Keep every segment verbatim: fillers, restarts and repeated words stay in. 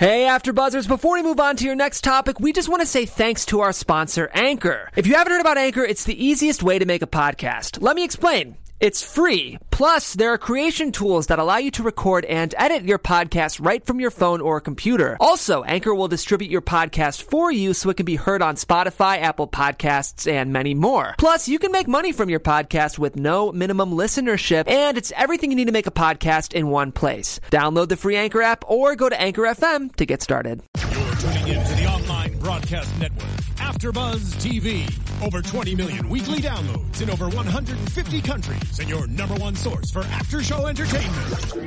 Hey, AfterBuzzers, before we move on to your next topic, we just want to say thanks to our sponsor, Anchor. If you haven't heard about Anchor, it's the easiest way to make a podcast. Let me explain. It's free. Plus, there are creation tools that allow you to record and edit your podcast right from your phone or computer. Also, Anchor will distribute your podcast for you so it can be heard on Spotify, Apple Podcasts, and many more. Plus, you can make money from your podcast with no minimum listenership, and it's everything you need to make a podcast in one place. Download the free Anchor app or go to Anchor F M to get started. You're tuning in to the online broadcast network, AfterBuzz T V. Over twenty million weekly downloads in over one hundred fifty countries, and your number one source for after-show entertainment.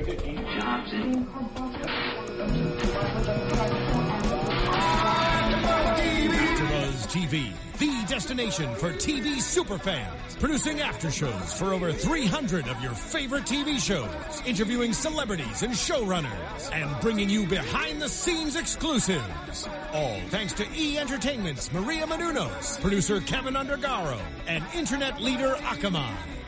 AfterBuzz T V, the destination for T V superfans, producing aftershows for over three hundred of your favorite T V shows, interviewing celebrities and showrunners, and bringing you behind-the-scenes exclusives. All thanks to E! Entertainment's Maria Menounos, producer Kevin Undergaro, and internet leader Akamai.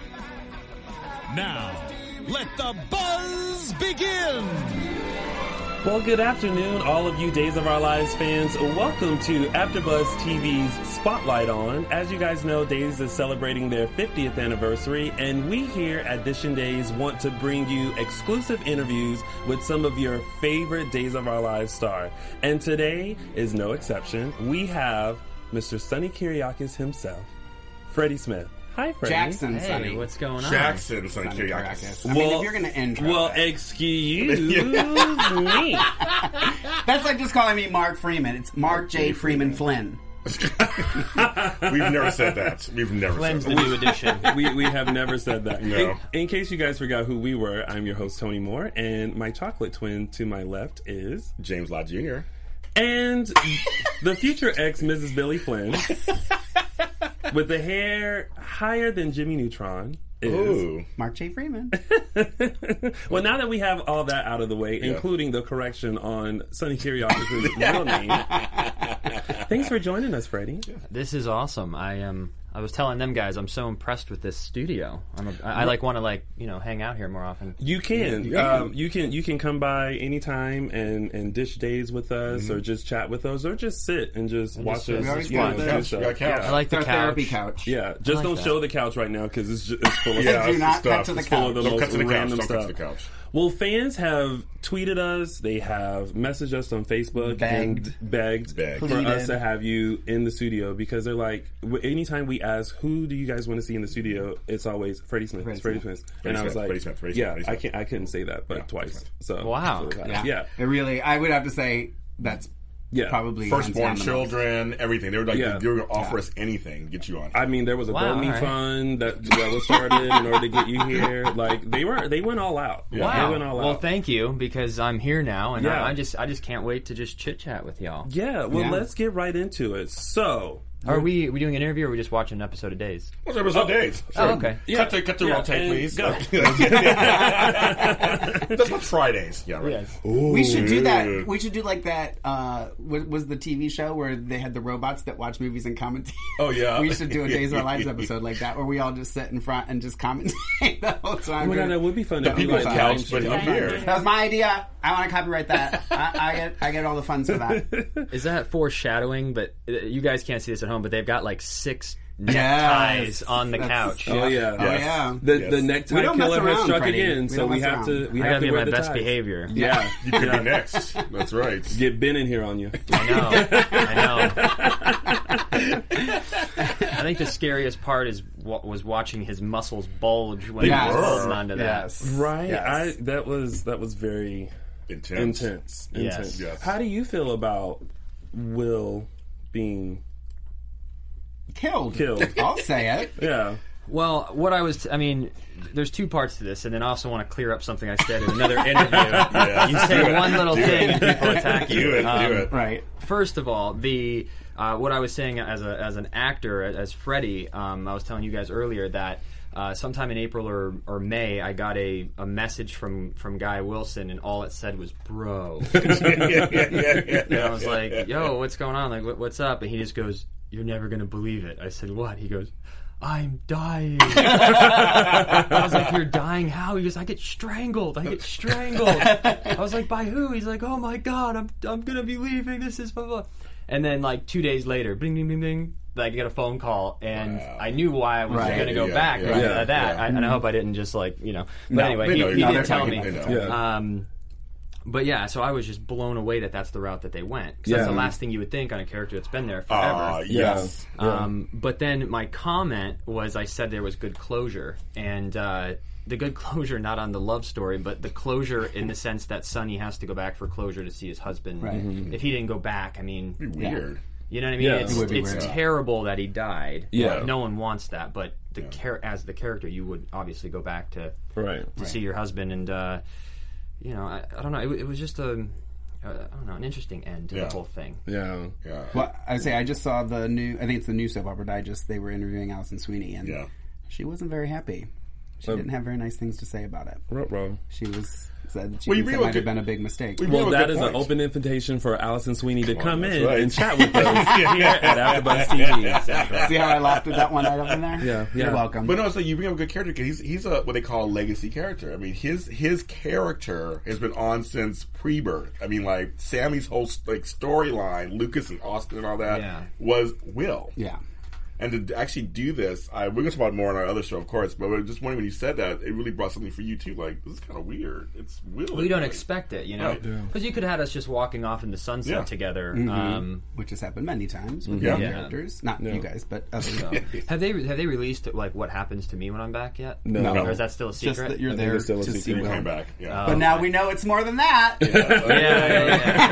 Now, let the buzz begin! Well, good afternoon, all of you Days of Our Lives fans. Welcome to AfterBuzz T V's Spotlight On. As you guys know, Days is celebrating their fiftieth anniversary, and we here at Dishin Days want to bring you exclusive interviews with some of your favorite Days of Our Lives stars. And today is no exception. We have Mister Sonny Kyriakis himself, Freddie Smith. Hi, Freddie. Jackson, hey, Sonny. What's going on? Jackson, Sonny Sonny Kyriakis. I mean, if you're going to intro Well, that. excuse me. That's like just calling me Mark Freeman. It's Mark J. Freeman Flynn. We've never said that. We've never Flynn's said the that. new edition. we we have never said that. No. In, in case you guys forgot who we were, I'm your host, Tony Moore, and my chocolate twin to my left is... James Lott Junior And the future ex Missus Billy Flynn, with the hair higher than Jimmy Neutron, is... Ooh. Mark J. Freeman. Well, now that we have all that out of the way, Yeah. including the correction on Sonny Kyriakis' real name, thanks for joining us, Freddie. This is awesome. I am. I was telling them guys, I'm so impressed with this studio. I'm a, I, I like want to like you know hang out here more often. You can, Yeah. um, you can, you can come by anytime and, and dish days with us, Mm-hmm. or just chat with us, or just sit and just watch sit. us. We always you know, got do the couch. stuff. We got couch. I like It's the our couch. therapy couch. Yeah, just like don't that. show the couch right now because it's just it's full of Yeah, Do some not stuff. cut to the It's full of the couch. Don't most cut to the couch. random Don't cut to stuff. the couch. Well, fans have tweeted us, they have messaged us on Facebook, Begged. and begged, Begged. for Pleaded. us to have you in the studio because they're like, w- anytime we ask, who do you guys want to see in the studio? It's always Freddie Smith. Freddie it's Freddie Smith. Smith. Freddie And I was Smith, like, Freddie Smith, Freddie yeah, Smith, I Freddie can't, I couldn't say that, but Yeah, twice. Freddie So Wow. so, Yeah. yeah, It really, I would have to say that's yeah. probably hands Firstborn down the most. children, everything. They were like, Yeah. they were going to offer Yeah. us anything to get you on. I mean, there was a Wow, GoMe all right. fund that, that was started in order to get you here. Like they were, they went all out. Yeah. Wow. They went all Well, out. thank you because I'm here now, and Yeah. I, I just I just can't wait to just chit chat with y'all. Yeah. Well, Yeah. let's get right into it. So. Are we are we doing an interview or are we just watching an episode of Days? What's episode days? Oh, okay. Yeah. Cut to, cut to Yeah, roll tape, and please. go. That's what's Fridays. Yeah, right. Yes. We should do Ooh. that. We should do like that. Uh, was, was the T V show where they had the robots that watch movies and commentate? Oh, yeah. We should do a Days of Our Lives episode like that, where we all just sit in front and just commentate the whole time. Oh my god, that would be fun. The to do People's like people couch, live but stream. up here. That was my idea. I want to copyright that. I, I get I get all the funds for that. Is that foreshadowing? But uh, you guys can't see this at home, but they've got like six Yes. neckties on the That's- couch. Oh yeah. Oh yeah. The Yes. the We necktie don't mess killer has around, struck Freddie. again, We so don't we mess have to around. we I have gotta to be on wear my the best ties. behavior. Yeah, You could be next. That's right. get Ben in here on you. I know. I know. I think the scariest part is wa- was watching his muscles bulge when he Yes. was holding onto that. Yes. Right. Yes. I that was that was very Intense. intense. Yes. Intense. Yes. How do you feel about Will being Killed. Killed. I'll say it. yeah? Well, what I was, I mean, there's two parts to this, and then I also want to clear up something I said in another interview. Yes. You say Do it. one little Do thing it. and people attack you. Do it. Um, Do it. Right. First of all, the uh, what I was saying as a as an actor, as Freddie, um, I was telling you guys earlier that uh, sometime in April or, or May, I got a, a message from, from Guy Wilson, and all it said was "bro." And I was like, "Yo, what's going on? Like, what, what's up?" And he just goes, "You're never gonna believe it." I said, "What?" He goes, I'm dying. I was like, you're dying how? He goes, I get strangled. I get strangled. I was like, by who? He's like, oh my God, I'm I'm going to be leaving. This is blah, blah. And then like two days later, bing, bing, bing, bing, like I get a phone call, and wow. I knew why I was right. going to go yeah, back. Yeah, right, yeah, that. Yeah. I, and I hope I didn't just like, you know. But no, anyway, he, know, he no, didn't tell me. Yeah. Um, But yeah, so I was just blown away that that's the route that they went. Because yeah. that's the last thing you would think on a character that's been there forever. Uh, yes. Yeah. Um, but then my comment was I said there was good closure. And uh, the good closure, not on the love story, but the closure in the sense that Sonny has to go back for closure to see his husband. Right. Mm-hmm. If he didn't go back, I mean... It'd be weird. Yeah. You know what I mean? Yeah. It's, it it's terrible that he died. Yeah. No one wants that. But the Yeah. char- as the character, you would obviously go back to, right. to right. see your husband and... Uh, You know, I, I don't know. It, it was just a, uh, I don't know, an interesting end to yeah. the whole thing. Yeah. Yeah. Well, I would say I just saw the new. I think it's the new soap opera digest. They were interviewing Alison Sweeney, and Yeah. she wasn't very happy. She Um, didn't have very nice things to say about it. Ruh-roh. She was said that she Well, you thinks bring it up might good- have been a big mistake. We- Well, Yeah, that good is an point. open invitation for Alison Sweeney to Come come on, in that's right. and chat with us here at AfterBuzz T V. Exactly. See how I laughed at that one right up in there? Yeah, yeah. You're welcome. But no, so you bring up a good character because he's he's a what they call a legacy character. I mean, his his character has been on since pre-birth. I mean, like Sammy's whole like storyline, Lucas and Austin and all that Yeah. was Will. yeah. And to actually do this, I, we're going to talk about more on our other show, of course, but I just wondering when you said that, it really brought something for you, too. Like, this is kind of weird. It's Will. Well, you don't like, expect it, you know? Right. Because Yeah. you could have had us just walking off in the sunset Yeah. together. Mm-hmm. Um, Which has happened many times with Yeah. other Yeah. characters. Not Yeah. you guys, but others. so. have they have they released like what happens to me when I'm back yet? No. No. Or is that still a Just secret? that you're I think there it's still a to see secret. He Will. came back. Yeah. Oh. But now we know it's more than that. yeah, yeah,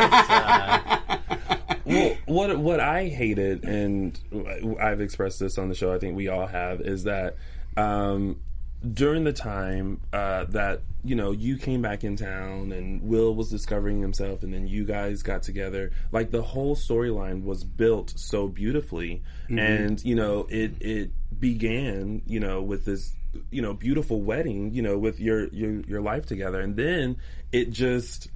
yeah. It's, uh, Well, what what I hated, and I've expressed this on the show, I think we all have, is that um, during the time uh, that, you know, you came back in town and Will was discovering himself and then you guys got together, like the whole storyline was built so beautifully. Mm-hmm. And, you know, it, it began, you know, with this, you know, beautiful wedding, you know, with your, your, your life together. And then it just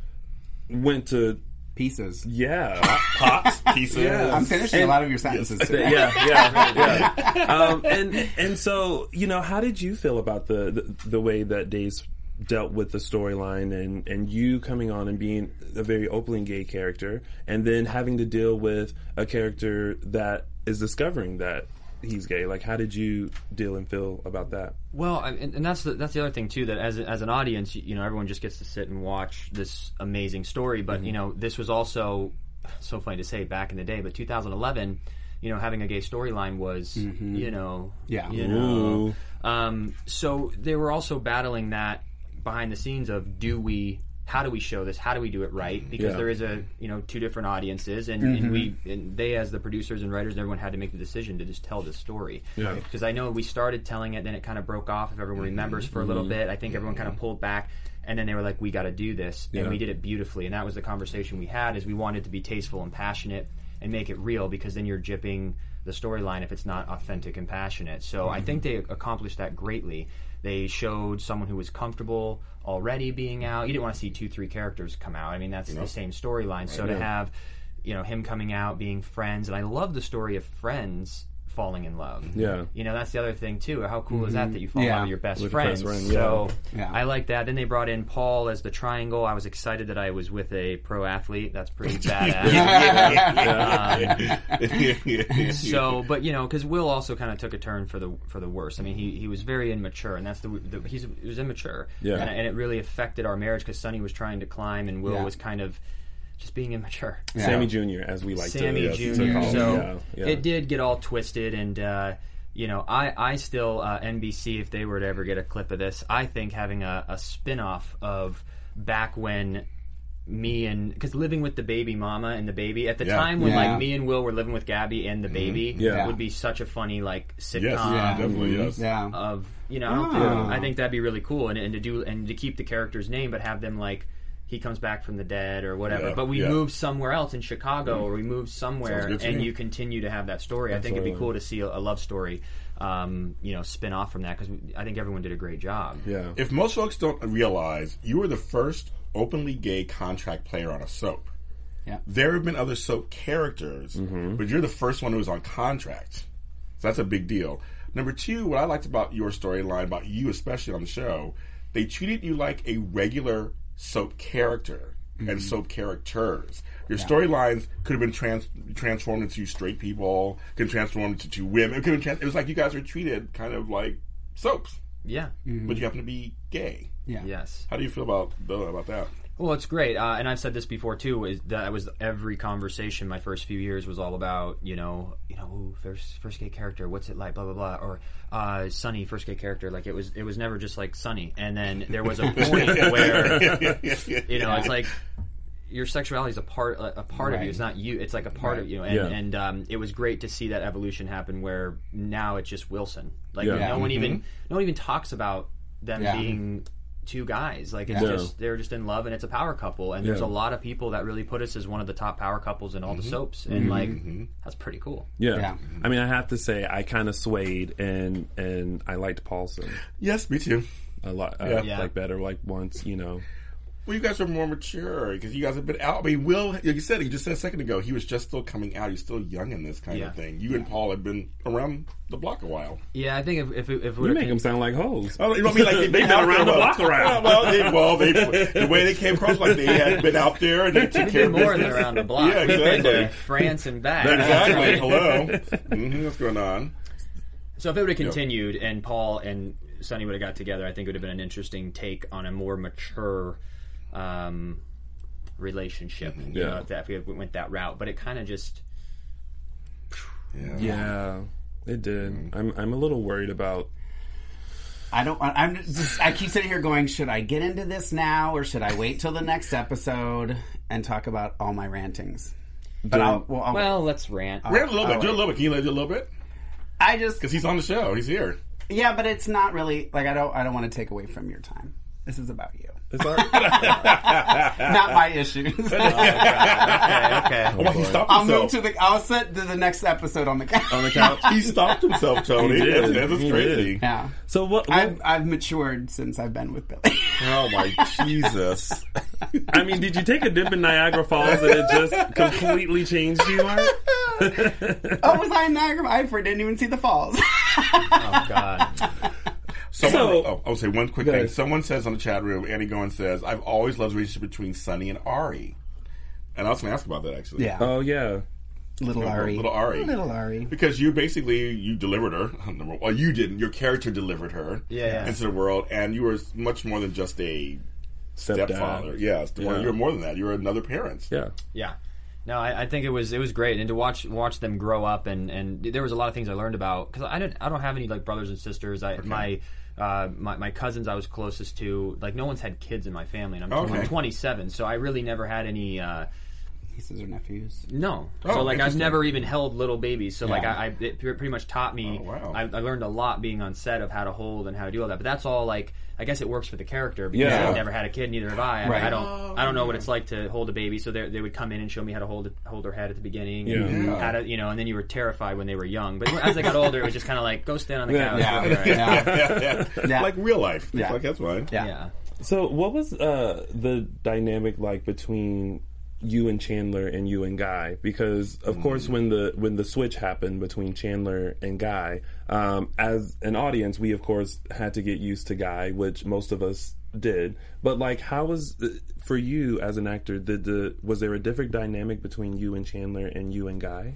went to... Pieces. Yeah. Pops, pieces. Yeah. I'm finishing And- a lot of your sentences today. yeah, yeah, yeah. Um, and and so, you know, how did you feel about the the, the way that Days dealt with the storyline and and you coming on and being a very openly gay character, and then having to deal with a character that is discovering that he's gay? Like, how did you deal and feel about that? Well, I- and, and that's the, that's the other thing too. That as a- as an audience, you, you know, everyone just gets to sit and watch this amazing story. But you know, this was also so funny to say back in the day. But two thousand eleven, you know, having a gay storyline was, you know, Yeah. you know. Um, so they were also battling that behind the scenes of do we. How do we show this? How do we do it right? Because Yeah. there is a you know two different audiences, and, and we and they as the producers and writers and everyone had to make the decision to just tell this story. Yeah. Because I know we started telling it, then it kind of broke off. If everyone remembers for a little bit, I think everyone kind of pulled back, and then they were like, "We got to do this," and Yeah. we did it beautifully. And that was the conversation we had: is we wanted to be tasteful and passionate and make it real, because then you're jipping the storyline if it's not authentic and passionate. So I think they accomplished that greatly. They showed someone who was comfortable already being out. You didn't want to see two, three characters come out. I mean, that's the same storyline. So to have, you know, him coming out, being friends, and I love the story of friends falling in love. Yeah. You know, that's the other thing too. How cool is that that you fall in Yeah. love with your best With your friends? best friend, So yeah. I like that. Then they brought in Paul as the triangle. I was excited that I was with a pro athlete. That's pretty badass. Um, so, but you know, because Will also kind of took a turn for the for the worse. I mean, he, he was very immature, and that's the, the he's he was immature. Yeah. and, and it really affected our marriage because Sonny was trying to climb, and Will Yeah. was kind of just being immature. Yeah. Sammy Junior, as we like Sammy to, to Junior call him. So Yeah, yeah. it did get all twisted, and uh, you know, I I still uh, N B C, if they were to ever get a clip of this, I think having a, a spin-off of back when me and because living with the baby mama and the baby at the Yeah. time when Yeah. like me and Will were living with Gabby and the baby Yeah. would be such a funny like sitcom Yes, Yeah. definitely, yes. Yeah. of you know I, don't Oh. think, I think that'd be really cool and, and to do and to keep the character's name but have them like he comes back from the dead or whatever Yeah, but we yeah. move somewhere else in Chicago or we move somewhere Sounds good to and me. you continue to have that story. I think it'd be Absolutely. cool to see a, a love story um, you know spin off from that because I think everyone did a great job. Yeah. If most folks don't realize, you were the first openly gay contract player on a soap. Yeah. There have been other soap characters, but you're the first one who was on contract. So that's a big deal. Number two, what I liked about your storyline, about you especially on the show, they treated you like a regular soap character mm-hmm. and soap characters. Your yeah. storylines could have been trans- transformed into straight people, could have transformed into two women. It, could have trans- it was like you guys were treated kind of like soaps. Yeah. Mm-hmm. But you happen to be gay. Yeah. Yes. How do you feel about about that? Well, it's great, uh, and I've said this before too. Is that was every conversation. My first few years was all about you know, you know, ooh, first first gay character. What's it like? Blah blah blah. Or uh, Sunny, first gay character. Like it was. It was never just like Sunny. And then there was a point where you know, it's like your sexuality is a part a part right. of you. It's not you. It's like a part right. of you. And yeah. and um, it was great to see that evolution happen. Where now it's just Wilson. Like yeah. no yeah. one mm-hmm. even no one even talks about them yeah. being two guys. Like it's yeah. just they're just in love and it's a power couple. And there's yeah. a lot of people that really put us as one of the top power couples in all mm-hmm. the soaps. And mm-hmm. like mm-hmm. that's pretty cool. Yeah. yeah. I mean, I have to say, I kind of swayed and and I liked Paulson. Yes, me too. A lot, uh, yeah. yeah. like better, like once, you know. Well, you guys are more mature because you guys have been out. I mean, Will, like you said, you just said a second ago, he was just still coming out. He's still young in this kind yeah. of thing. You and Paul have been around the block a while. Yeah, I think if if, if you make them sound like hoes. Oh, you know what I mean? Like they've been, been around the block around. Well, they, well, they, the way they came across, like they had been out there and they took We've care been of more business. than around the block. Yeah, We've been exactly. to France and back. Exactly. Hello. Mm-hmm. What's going on? So if it would have continued and Paul and Sunny would have got together, I think it would have been an interesting take on a more mature um, relationship. Mm-hmm. You Yeah. know, if, that, if we went that route. But it kind of just... Yeah. Yeah, it did. Mm-hmm. I'm I'm a little worried about... I don't. I'm just. I keep sitting here going, should I get into this now or should I wait till the next episode and talk about all my rantings? But I'll, well, I'll, Well, let's rant. Rant a little bit. I'll Do a wait. little bit. Can you do a little bit? I just Because he's on the show. He's here. yeah, but it's not really like I don't. I don't want to take away from your time. This is about you, It's all not my issues. Okay, okay. Oh, well, he stopped I'll himself. move to the. I'll set to the next episode on the couch. on the couch. He stopped himself, Tony. He did. That's, that's He crazy. did. Yeah, So what? what I've I've matured since I've been with Billy. Oh my Jesus! I mean, did you take a dip in Niagara Falls and it just completely changed you, Mark? Oh, was I in Niagara? I didn't even see the falls. Oh, God. Someone, So- oh, I'll say one quick Go thing. ahead. Someone says on the chat room, Annie Goins says, "I've always loved the relationship between Sunny and Ari." And I was going to ask about that actually. Yeah, Oh yeah. little Ari, Little Ari. little Ari. Because you basically you delivered her. Well, you didn't. Your character delivered her Yeah, yeah. into the world, and you were much more than just a Stepdad. stepfather. Yes, Yeah. you were more than that. You were another parent. Yeah. Yeah. No, I, I think it was it was great, and to watch watch them grow up, and, and there was a lot of things I learned about because I didn't I don't have any like brothers and sisters. I my uh, my my cousins I was closest to, like no one's had kids in my family, and I'm, Okay. I'm twenty-seven, so I really never had any. Uh, Nieces or nephews. No, Oh, so like I've interesting. never even held little babies. So like Yeah. I, I it pretty much taught me. Oh, wow. I, I learned a lot being on set of how to hold and how to do all that. But that's all like I guess it works for the character because Yeah. I've never had a kid, neither have I. I, Right. I don't Oh, I don't know what yeah. it's like to hold a baby. So they they would come in and show me how to hold it, hold her head at the beginning. Yeah. And Yeah. how to you know, and then you were terrified when they were young. But as they got older, it was just kind of like go stand on the couch. Yeah. You'll be all right. Yeah. yeah, yeah. Yeah. Like real life. Yeah. Like that's fine. Yeah. Yeah. So what was uh, the dynamic like between you and Chandler and you and Guy? Because of course when the when the switch happened between Chandler and Guy, um, as an audience we of course had to get used to Guy, which most of us did. But like how was for you as an actor, did the was there a different dynamic between you and Chandler and you and Guy?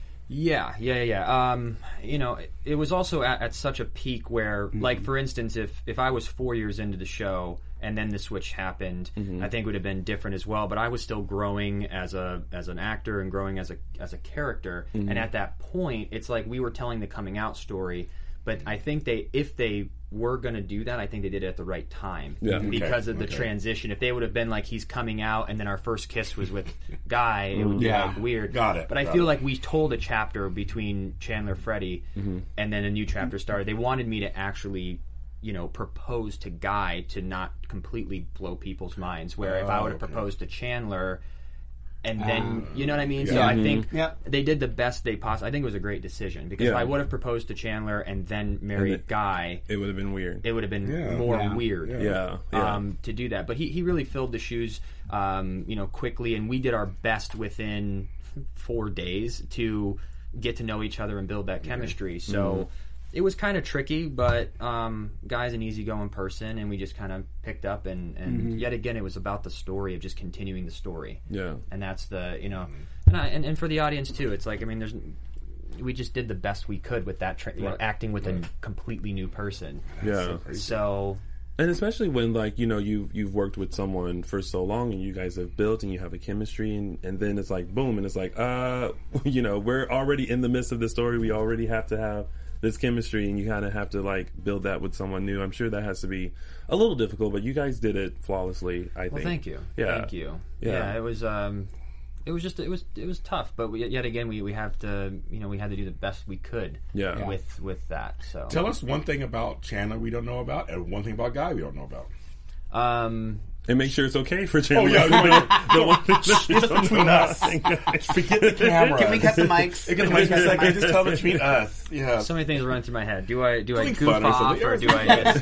Yeah, yeah, yeah. yeah. Um, you know, it, it was also at, at such a peak where, like, for instance, if if I was four years into the show and then the switch happened, I think it would have been different as well. But I was still growing as a as an actor and growing as a as a character. And at that point, it's like we were telling the coming out story. But I think they, if they were going to do that, I think they did it at the right time Yeah. because Okay, of the okay. transition. If they would have been like he's coming out and then our first kiss was with Guy, it would be Yeah. like weird. Got it, But I got feel it. like we told a chapter between Chandler, Freddie, and then a new chapter started. They wanted me to actually, you know, propose to Guy to not completely blow people's minds. Where if I would have Oh, okay. proposed to Chandler, and then you know what I mean. So Yeah. I think Yep. they did the best they possibly. I think it was a great decision because if Yeah. I would have proposed to Chandler and then married it- Guy, It would have been weird. it would have been Yeah. more Yeah. weird. yeah. Yeah. Um, to do that, but he, he really filled the shoes, um, you know, quickly, and we did our best within four days to get to know each other and build that chemistry. So, it was kind of tricky, but um, Guy's an easygoing person, and we just kind of picked up, and, and mm-hmm. yet again, it was about the story of just continuing the story. Yeah, and that's the you know, and I, and, and for the audience too, it's like I mean, there's we just did the best we could with that, tra- you know, acting with right. a completely new person. Yeah, so. And especially when, like, you know, you've, you've worked with someone for so long and you guys have built and you have a chemistry and, and then it's like, boom, and it's like, uh, you know, we're already in the midst of the story. We already have to have this chemistry and you kind of have to, like, build that with someone new. I'm sure that has to be a little difficult, but you guys did it flawlessly, I think. Well, thank you. Yeah. Thank you. Yeah, yeah it was... um It was just it was it was tough, but we, yet again we, we have to you know we had to do the best we could yeah. with with that. So tell us one thing about Chandler we don't know about, and one thing about Guy we don't know about. Um, and make sure it's okay for Chandler. Oh yeah, the one thing just between us. Forget the camera. Can we cut the mics? Can we cut the mics? Just tell between us. Yeah. So many things run through my head. Do I do I Doing goof off or, or do I just?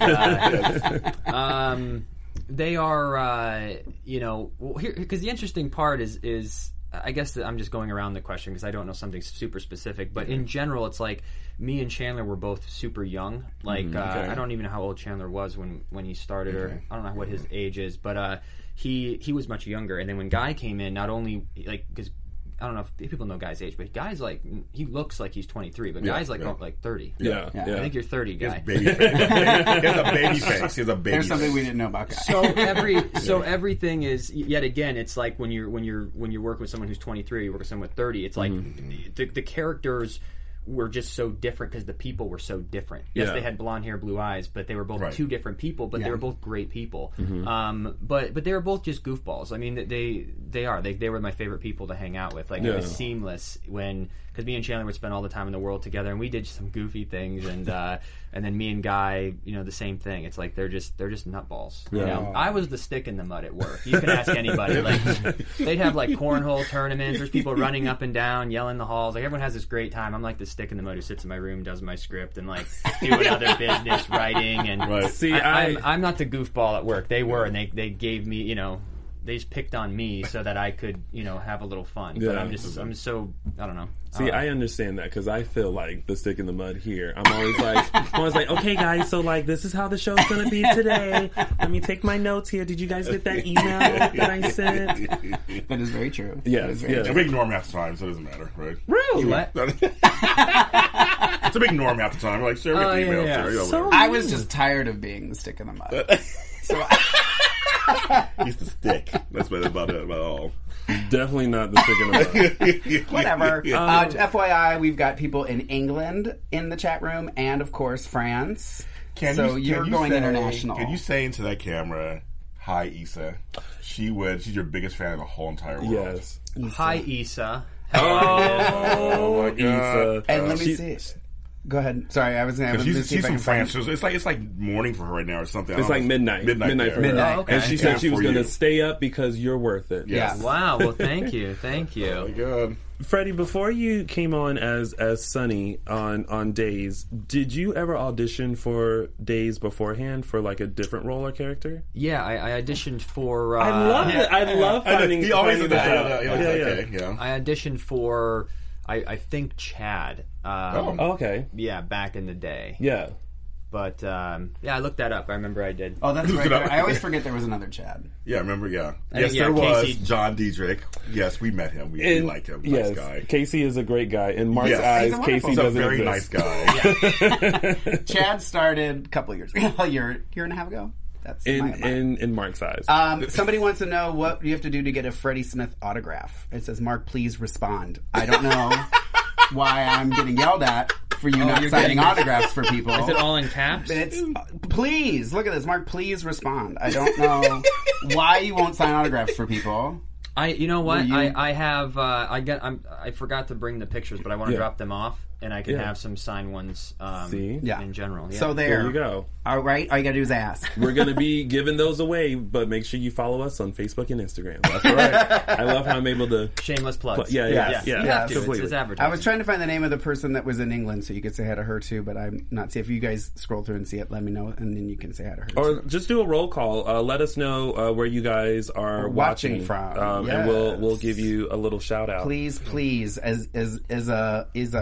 Uh, um, they are uh, you know well, here because the interesting part is is. I guess that I'm just going around the question because I don't know something super specific, but in general, it's like me and Chandler were both super young. Like mm, okay. uh, I don't even know how old Chandler was when, when he started, okay. or I don't know what his age is, but uh, he he was much younger. And then when Guy came in, not only like because I don't know if people know Guy's age, but Guy's like he looks like he's twenty-three, but yeah, Guy's like yeah. oh, like thirty. Yeah. Yeah. yeah, I think you're thirty, Guy. He has, baby face. he has a baby face. He has a baby. There's something face. we didn't know about Guy. So every so everything is yet again. It's like when you're when you're when you're working with someone who's twenty-three, you work with someone with thirty. It's like mm-hmm. the, the characters were just so different because the people were so different. Yes, yeah. they had blonde hair, blue eyes, but they were both right. two different people. But yeah. they were both great people. Mm-hmm. Um, but but they were both just goofballs. I mean, they they are they they were my favorite people to hang out with. Like yeah. it was seamless when because me and Chandler would spend all the time in the world together, and we did some goofy things, and uh, and then me and Guy, you know, the same thing. It's like they're just they're just nutballs. Yeah. You know, I was the stick in the mud at work. You can ask anybody. Like they'd have like cornhole tournaments. There's people running up and down, yelling the halls. Like everyone has this great time. I'm like the stick in the mud who sits in my room, does my script, and like doing other business, writing, and right. see, I, I, I'm, I'm not the goofball at work. They were, and they they gave me, you know. They just picked on me so that I could, you know, have a little fun. Yeah. But I'm just, I'm so, I don't know. See, I understand that because I feel like the stick in the mud here. I'm always like, I'm always like, okay, guys, so like, this is how the show's gonna be today. Let me take my notes here. Did you guys get that email that I sent? That is very true. Yes, very yeah. It's a big norm half the time, so it doesn't matter, right? Really? What? It's a big norm half the time. We're like, sure, we Oh, get the yeah, email. yeah. Sure, yeah, So- whatever. I was just tired of being the stick in the mud. So I, He's the stick. That's about it. About all. Definitely not the stick in the mud. whatever. Yeah. Uh, F Y I, we've got people in England in the chat room, and of course France. Can so you, you're can you going say, international. Can you say into that camera, "Hi, Issa"? She would. She's your biggest fan in the whole entire world. Yes. Hi, Issa. Oh, my God. Issa. And let me She- see. Go ahead. Sorry, I was going to She's, see she's if I from can find France. So it's like it's like morning for her right now or something. I It's don't like know. midnight. Midnight. Midnight there. for her. Midnight. okay. And she Yeah, said she was for going to you. stay up because you're worth it. Yes. Yeah. Wow. Well, thank you. Thank Oh my you. God. Freddie, before you came on as as Sunny on on Days, did you ever audition for Days beforehand for like a different role or character? Yeah, I, I auditioned for. Uh, I love it. I love I know, finding. he always finding does this that. out. Yeah, Yeah, yeah, yeah. okay, yeah. I auditioned for. I, I think Chad. Um, Oh, okay. Yeah, back in the day. Yeah. But um, yeah, I looked that up. I remember I did. Oh, that's Look right. it up. There. I always forget there was another Chad. Yeah, remember? Yeah. I Yes, think, yeah, there was Casey- John Diedrich. Yes, we met him. We, we And- like him. Yes, Nice guy. Casey is a great guy. In Mark's Yes. eyes, He's a wonderful- Casey He's a doesn't very exist. nice guy. Chad started a couple of years ago, a year, year and a half ago. That's In my, my. in in Mark's eyes. Um, somebody wants to know what you have to do to get a Freddie Smith autograph. It says, "Mark, please respond." I don't know why I'm getting yelled at for you not you're signing getting- autographs for people. Is it all in caps? It's uh, please look at this, Mark. Please respond. I don't know why you won't sign autographs for people. I, you know what? Will you- I, I have. Uh, I get. I'm, I forgot to bring the pictures, but I want to Yeah. drop them off, and I can Yeah. have some signed ones. Um, See? Yeah. in general. Yeah. So there, There you go. All right, all you gotta do is ask. We're going to be giving those away, but make sure you follow us on Facebook and Instagram. That's right. I love how I'm able to. shameless plugs. Yeah, yeah, yeah. yeah. You yeah, have to. It's, completely. it's advertising. I was trying to find the name of the person that was in England so you could say hi to her too, but I'm not. See if you guys scroll through and see it, let me know, and then you can say hi to her. Or too. just do a roll call. Uh, let us know uh, where you guys are Watching watching, from. um, and we'll Yes. we'll give you a little shout out. Please, please, as as as a is a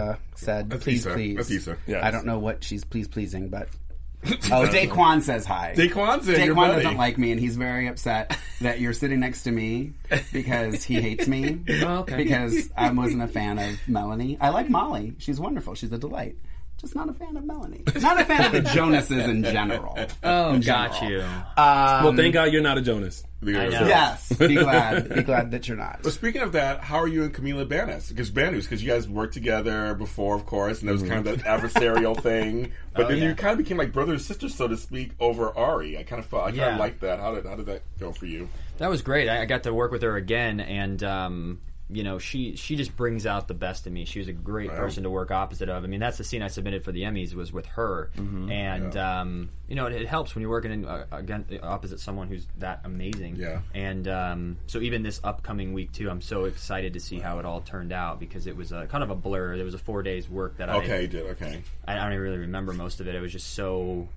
said, That's please, Issa. please. That's Issa. Yes. I don't know what she's please pleasing, but... Oh, Daquan says hi. Daquan's in, your Daquan buddy. doesn't like me, and he's very upset that you're sitting next to me because he hates me. Oh, okay. Because I wasn't a fan of Melanie. I like Molly. She's wonderful. She's a delight. Just not a fan of Melanie. Not a fan of the Jonases in general. Oh, In got general. you. Um, Well, thank God you're not a Jonas. I know. Yes. Be glad. Be glad that you're not. But speaking of that, how are you and Camila Banus? Because Banus, because you guys worked together before, of course, and there was kind of that adversarial thing. But Oh, then yeah. you kind of became like brother and sister, so to speak, over Ari. I kind of felt, I kind Yeah. of liked that. How did how did that go for you? That was great. I, I got to work with her again, and um, you know, she she just brings out the best in me. She was a great Wow. person to work opposite of. I mean, that's the scene I submitted for the Emmys was with her, and um, you know, it, it helps when you're working in, uh, again opposite someone who's that amazing. Yeah. And um, so even this upcoming week too, I'm so excited to see how it all turned out because it was a, kind of a blur. There was a four days work that Okay, I you did. Okay. I don't even really remember most of it. It was just so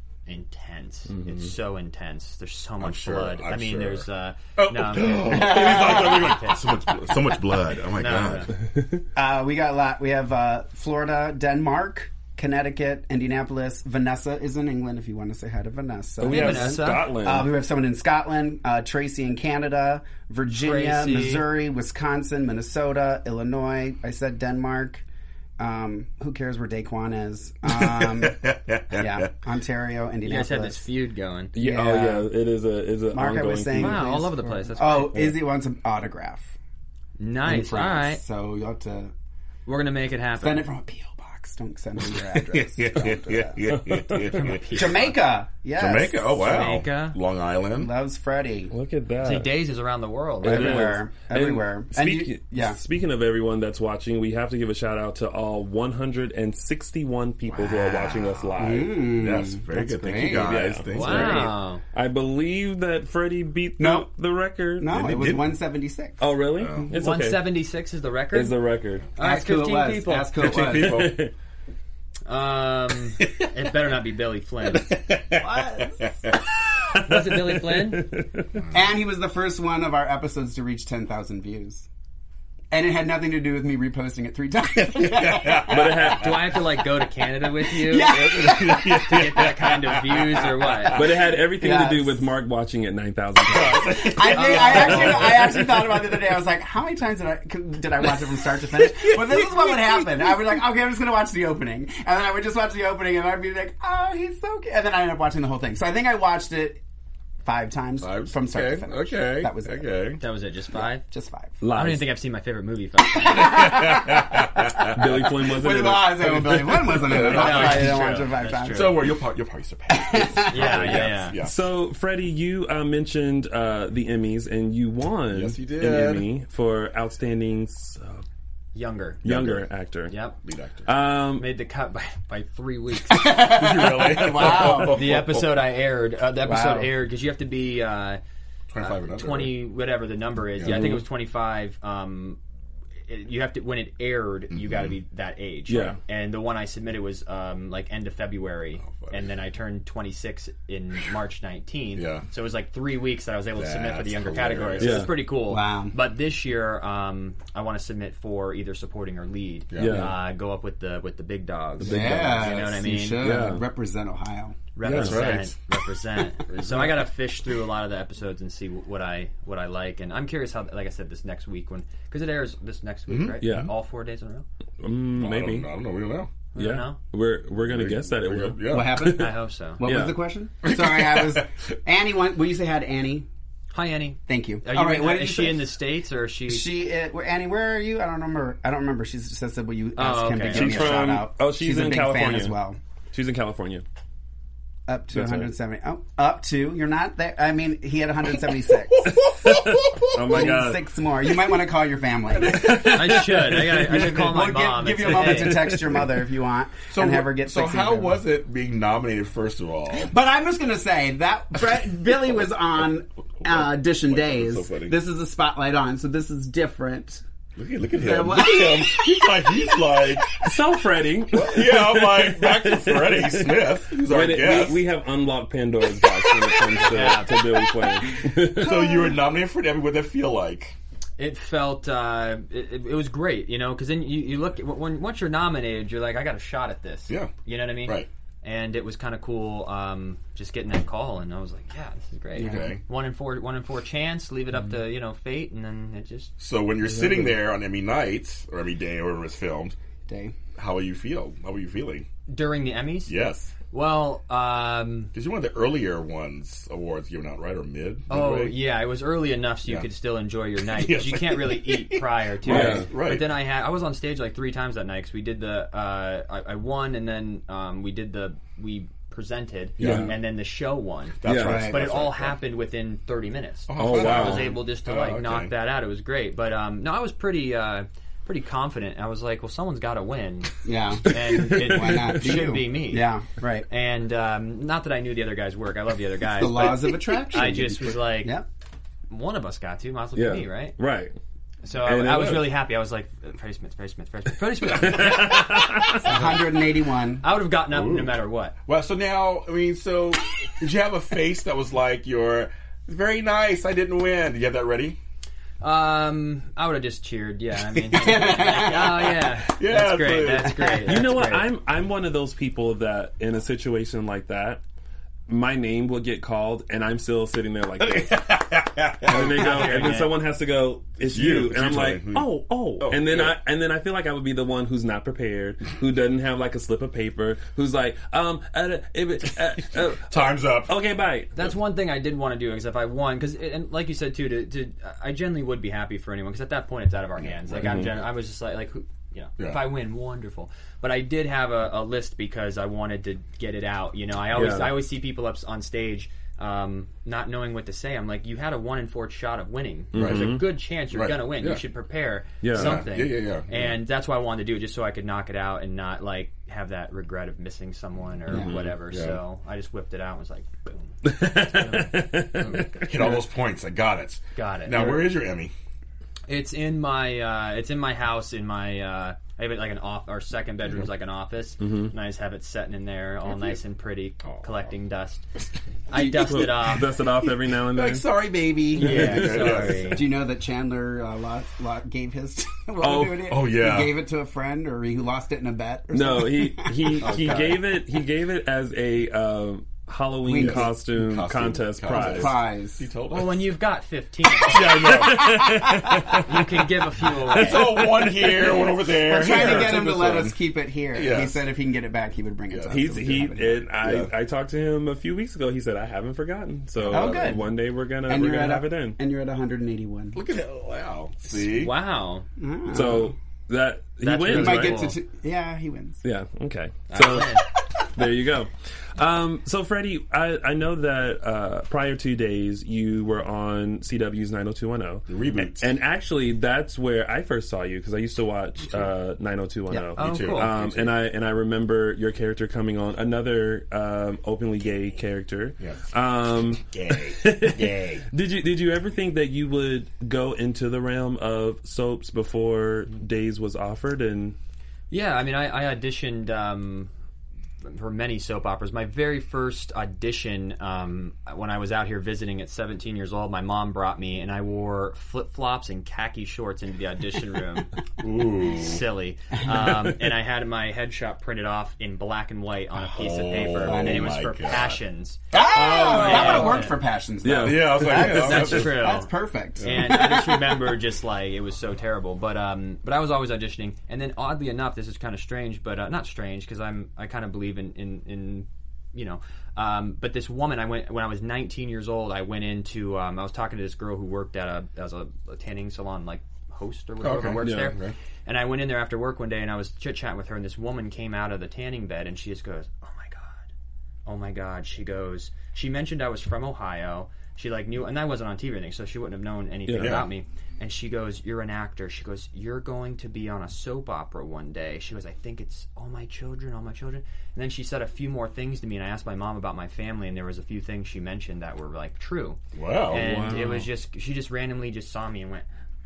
intense. It's so intense. There's so much sure, blood. I'm I mean, sure. there's uh, Oh, no, I'm kidding. so much, bl- so much blood. Oh my No, god. no. Uh, we got a lot. We have uh, Florida, Denmark, Connecticut, Indianapolis. Vanessa is in England if you want to say hi to Vanessa. We Hey, have Vanessa. Scotland. Uh, we have someone in Scotland, uh, Tracy in Canada, Virginia, Tracy. Missouri, Wisconsin, Minnesota, Illinois. I said Denmark. Um, who cares where Daquan is? Um, yeah, Ontario, You guys Indianapolis. had this feud going. yeah, Oh, yeah. yeah. It is a, is a Mark, I ongoing was saying- thing. Wow, Please. all over the place. That's Oh, great. Izzy wants an autograph in Nice. All France, right, so you'll have to we're gonna make it send happen. it from a P O box. Don't send me your address. yeah, Don't do yeah, that. yeah, yeah, yeah. Jamaica, yes. Jamaica. Oh wow. Jamaica. Long Island. Loves Freddie. Look at that. See, Days is around the world. It Right? is. Everywhere. And Everywhere. And speak- you- yeah. Speaking of everyone that's watching, we have to give a shout out to all one hundred sixty-one people who are watching us live. Yes, very That's good. Thank great. you guys. Yeah. Thanks, Wow. I believe that Freddie beat the, No. the record. No, And it it was did- one seventy-six. Oh, really? It's one okay. seventy-six is the record. Is the record. All right, Ask who it fifteen was. people. Ask who it Fifteen was. people. Um, it better not be Billy Flynn. Was. Was it Billy Flynn? And he was the first one of our episodes to reach ten thousand views. And it had nothing to do with me reposting it three times. But it had, Do I have to like go to Canada with you Yeah. to get that kind of views or what? but it had everything Yes. to do with Mark watching it nine thousand times. I, think, I actually, I actually thought about it the other day. I was like, how many times did I did I watch it from start to finish? But this is what would happen. I would like, okay, I'm just gonna watch the opening, and then I would just watch the opening, and I'd be like, oh, he's so cute, and then I ended up watching the whole thing. So I think I watched it five times Five? from start okay, to finish. Okay. That was it. okay. That was it, just five? Just five. I don't even Lies. think I've seen my favorite movie five times. Billy Flynn wasn't With in the it. eyes, I Billy Flynn wasn't in it. That's why I that's didn't true. watch it five That's times. true. So well, you'll probably, you'll probably surpass. Yeah, yeah, yeah. Yeah. So, Freddie, you uh, mentioned uh, the Emmys, and you won Yes, you did. an Emmy for Outstanding uh, Younger. Younger Actor. Yep. Lead actor. Um, Made the cut by, by three weeks. really? Wow. The episode I aired, uh, the episode Wow. aired because you have to be uh, twenty-five and under. twenty, whatever the number is. Yeah, I think it was twenty-five. Um, it, you have to when it aired, you got to be that age. Yeah. And the one I submitted was um, like end of February, funny. and then I turned twenty-six in March nineteenth. Yeah. So it was like three weeks that I was able to submit for the That's younger hilarious. category. So Yeah. it's pretty cool. Wow. But this year, um, I want to submit for either supporting or lead. Yeah. Uh, go up with the with the big dogs. Yeah, You know what I mean? You should Yeah. represent Ohio. Represent, right. represent. So I gotta fish through a lot of the episodes and see what I what I like, and I'm curious how, like I said, this next week when because it airs this next week, right? Yeah. all four days in a row. mm, I maybe. don't, I don't know. We don't know. We don't Yeah. know? We're we're gonna guess that it We're will. good. Yeah. What happened? I hope so. What Yeah. was the question? Sorry, I was Annie. One, will you say hi to Annie? Hi, Annie. Thank you. Are you All right, in, what did is you she say? in the States or is she? She, uh, where, Annie, where are you? I don't remember. I don't remember. She just said, "Will you ask Oh, him to okay. give She's me a shout from- out?" oh, she's a in big fan California. as well. She's in California. Up to That's one hundred seventy. Oh, up to. You're not there. I mean, he had one hundred seventy-six. Oh my God! Six more. You might want to call your family. I should. I, gotta, I should call my We'll mom. give, give and you a say, moment hey. to text your mother if you want, So and have her get. So six how in. was it being nominated? First of all, But I'm just gonna say that Fred, Billy was on uh, Audition Days. so funny. This is a spotlight on, so this is different. look at look at There him. was- Look at him. He's like he's like So, Freddie, yeah. I'm like back to Freddie Smith. Who's our when it- guest. we, we have unlocked Pandora's box when it comes to, to Billy Flynn. so you were nominated for an Emmy. What did that feel like? It felt uh, it, it was great, you know, because then you, you look at, when once you're nominated, you're like, I got a shot at this. Yeah. You know what I mean? Right. And it was kind of cool, um, just getting that call, and I was like, yeah, this is great. Okay. One in four, one in four chance. Leave it up to you know fate, and then it just. So when you're sitting there on Emmy night or Emmy day, or wherever it's filmed, Day. how will you feel? How were you feeling? During the Emmys? Yes. Well, um... because you're one of the earlier ones, awards given out, right? Or mid? Oh, midway? yeah, it was early enough so you Yeah. could still enjoy your night. Because Yes. you can't really eat prior to Right, it. right. But then I had... I was on stage like three times that night because we did the... Uh, I, I won, and then um, we did the... We presented, Yeah. and then the show won. That's Yeah. right. But that's it all right. happened within thirty minutes. Oh, So wow. I was able just to Oh, like okay. knock that out. It was great. But um, no, I was pretty... Uh, pretty confident. I was like, well, someone's got to win. Yeah. And it Why not? should You. be me. Yeah, right. And um, not that I knew the other guys' work. I love the other guys. The but laws of attraction. I just was like, Yep. one of us got to. Might as well Yeah. be me, right? Right. So And I, I it was was. really happy. I was like, uh, Freddie Smith, Freddie Smith, Freddie Smith, Freddie Smith. one hundred eighty-one. I would have gotten up Ooh. no matter what. Well, so now, I mean, so did you have a face that was like, you're very nice, I didn't win? Did you have that ready? Um, I would have just cheered. Yeah, I mean, like, oh yeah, Yeah, that's great. please. That's great. You that's know what? great. I'm I'm one of those people that in a situation like that, my name will get called, and I'm still sitting there like this. And they go, and then someone has to go, "It's you. you," It's and I'm you, like, Tony. "Oh, oh," Oh, and then yeah. I and then I feel like I would be the one who's not prepared, who doesn't have like a slip of paper, who's like, "Um, uh, uh, uh, Time's up. okay, bye." That's one thing I did want to do because if I won, because and like you said too, to, to I generally would be happy for anyone because at that point it's out of our hands. Like I'm, gen- I was just like, like who, you know, Yeah. if I win, wonderful. But I did have a, a list because I wanted to get it out. You know, I always Yeah. I always see people up on stage. Um, not knowing what to say, I'm like, you had a one in four shot of winning. There's a good chance you're Right. gonna win. Yeah. You should prepare Yeah. something. Yeah, yeah, yeah. And that's why I wanted to do it, just so I could knock it out and not like have that regret of missing someone or whatever. Yeah. So I just whipped it out and was like, boom, Hit all those points. I got it. got it. Now, where is your Emmy? It's in my uh, it's in my house in my uh, I have it like an off our second bedroom's like an office, and I just have it sitting in there all nice and pretty, collecting dust. I dust it off. Dust it off every now and then. Like, sorry, baby. Yeah, sorry. Do you know that Chandler uh, lost, lost, gave his? while Oh, doing it? oh, yeah. He gave it to a friend, or he lost it in a bet. Or No, something? he he he God. gave it he gave it as a um, Halloween Wink. costume, Costume contest contest. prize. prize. He told Well, us. when you've got fifteen, Yeah, I know. you can give a few away. So one here, one over there. We're trying Here, to get take him to this let one. us keep it here. Yes. He said if he can get it back, he would bring it Yeah. to us. He's so we he can have it. and I Yeah. I talked to him a few weeks ago. He said I haven't forgotten. So Oh, uh, good. one day we're gonna And we're you're gonna at have a, it in. and you're at one hundred eighty-one. Look at that. Wow. See? Wow. So that he That's wins, really Might right? get cool. to two. Yeah, he wins. Yeah. Okay. So there you go. Um, so Freddie, I, I know that uh, prior two days you were on C W's nine oh two one oh. The reboot. And actually, that's where I first saw you because I used to watch uh, nine oh two one oh. Oh, too. cool. Um, and I and I remember your character coming on, another um, openly gay character. Yes. Um, Gay. Gay. did you did you ever think that you would go into the realm of soaps before Days was offered? And Yeah, I mean, I, I auditioned um, for many soap operas. My very first audition, um, when I was out here visiting at seventeen years old, my mom brought me, and I wore flip-flops and khaki shorts into the audition room. Ooh. Silly. Um, and I had my headshot printed off in black and white on a piece of paper, Oh, and it was my for God. Passions. Oh, that would have yeah. worked for Passions, though. Yeah. Yeah, I was like, That's- yeah, That's that's true. That's perfect. And I just remember just like it was so terrible, but um, but I was always auditioning, and then oddly enough, this is kind of strange, but uh, not strange because I'm I kind of believe in in, in you know, um, but this woman I went when I was nineteen years old. I went into um, I was talking to this girl who worked at a as a, a tanning salon like host or whatever Okay, who works yeah, there. okay. And I went in there after work one day, and I was chit chatting with her, and this woman came out of the tanning bed, and she just goes, "Oh my god, oh my god." She goes, she mentioned I was from Ohio. She like knew, and I wasn't on T V or anything, so she wouldn't have known anything Yeah. about me. And she goes, "You're an actor." She goes, "You're going to be on a soap opera one day." She goes, "I think it's All My Children, All My Children." And then she said a few more things to me, and I asked my mom about my family, and there was a few things she mentioned that were like true. Wow. And wow. it was just, she just randomly just saw me and went,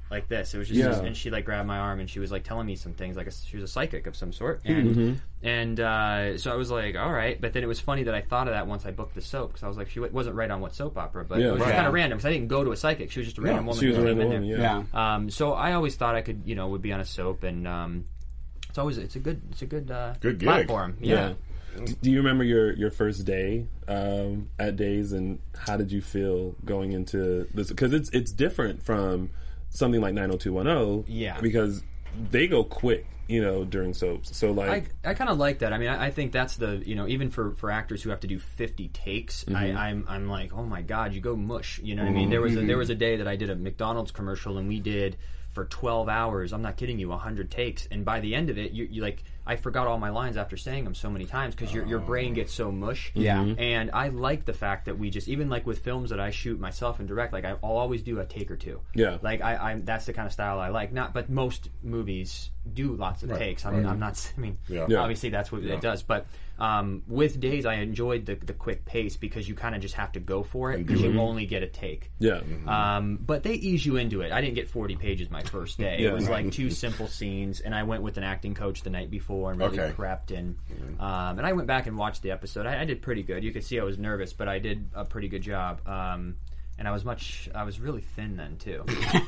like this. It was just, Yeah. and she like grabbed my arm and she was like telling me some things, like a, she was a psychic of some sort, and Mm-hmm. and uh, so I was like, all right. But then it was funny that I thought of that once I booked the soap, because I was like, she w- wasn't right on what soap opera, but Yeah. it was Right. kind of random because I didn't go to a psychic. She was just a random woman. She was a who random came in woman, there. yeah. Yeah. Um, so I always thought I could, you know, would be on a soap, and um, it's always it's a good it's a good uh, Good gig. platform. Yeah. D- Do you remember your, your first day um, at Days, and how did you feel going into this? Because it's it's different from something like nine oh two one oh. Yeah. Because they go quick, you know, during soaps. So like, I, I kind of like that. I mean, I, I think that's the, you know, even for, for actors who have to do fifty takes, I, I'm I'm like, oh my god, you go mush. You know what I mean? There was a, there was a day that I did a McDonald's commercial, and we did for twelve hours. I'm not kidding you, one hundred takes, and by the end of it, you, you like. I forgot all my lines after saying them so many times because your your brain gets so mush. Yeah. And I like the fact that we just, even like with films that I shoot myself and direct, like I, I'll always do a take or two. Yeah. Like I, I'm that's the kind of style I like. Not, but most movies do lots of takes. I mean, I'm not. I mean, Yeah. Yeah. obviously that's what it does. But um, with Days, I enjoyed the the quick pace because you kind of just have to go for it because you only get a take. yeah. Um, but they ease you into it. I didn't get forty pages my first day. Yeah. It was like two simple scenes, and I went with an acting coach the night before and really Okay. prepped. And um, and I went back and watched the episode. I, I did pretty good. You could see I was nervous, but I did a pretty good job. Um, and I was much. I was really thin then too.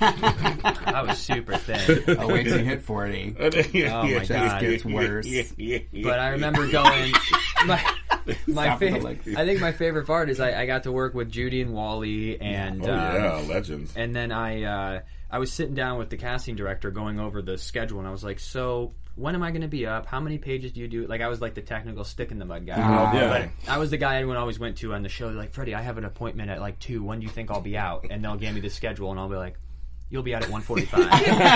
I was super thin. Oh, wait till you hit forty. Oh my god, gets worse. But I remember going. My, my Stop with the fa- legs. I think my favorite part is I, I got to work with Judy and Wally, and Oh, um, yeah, legends. and then I uh, I was sitting down with the casting director going over the schedule, and I was like, so when am I going to be up? How many pages do you do? Like I was like the technical stick in the mud guy. Ah. Yeah. But I was the guy everyone always went to on the show. They're like, Freddie, I have an appointment at like two. When do you think I'll be out? And they'll give me the schedule, and I'll be like, you'll be out at one forty-five.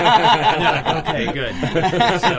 Like, okay, good. So,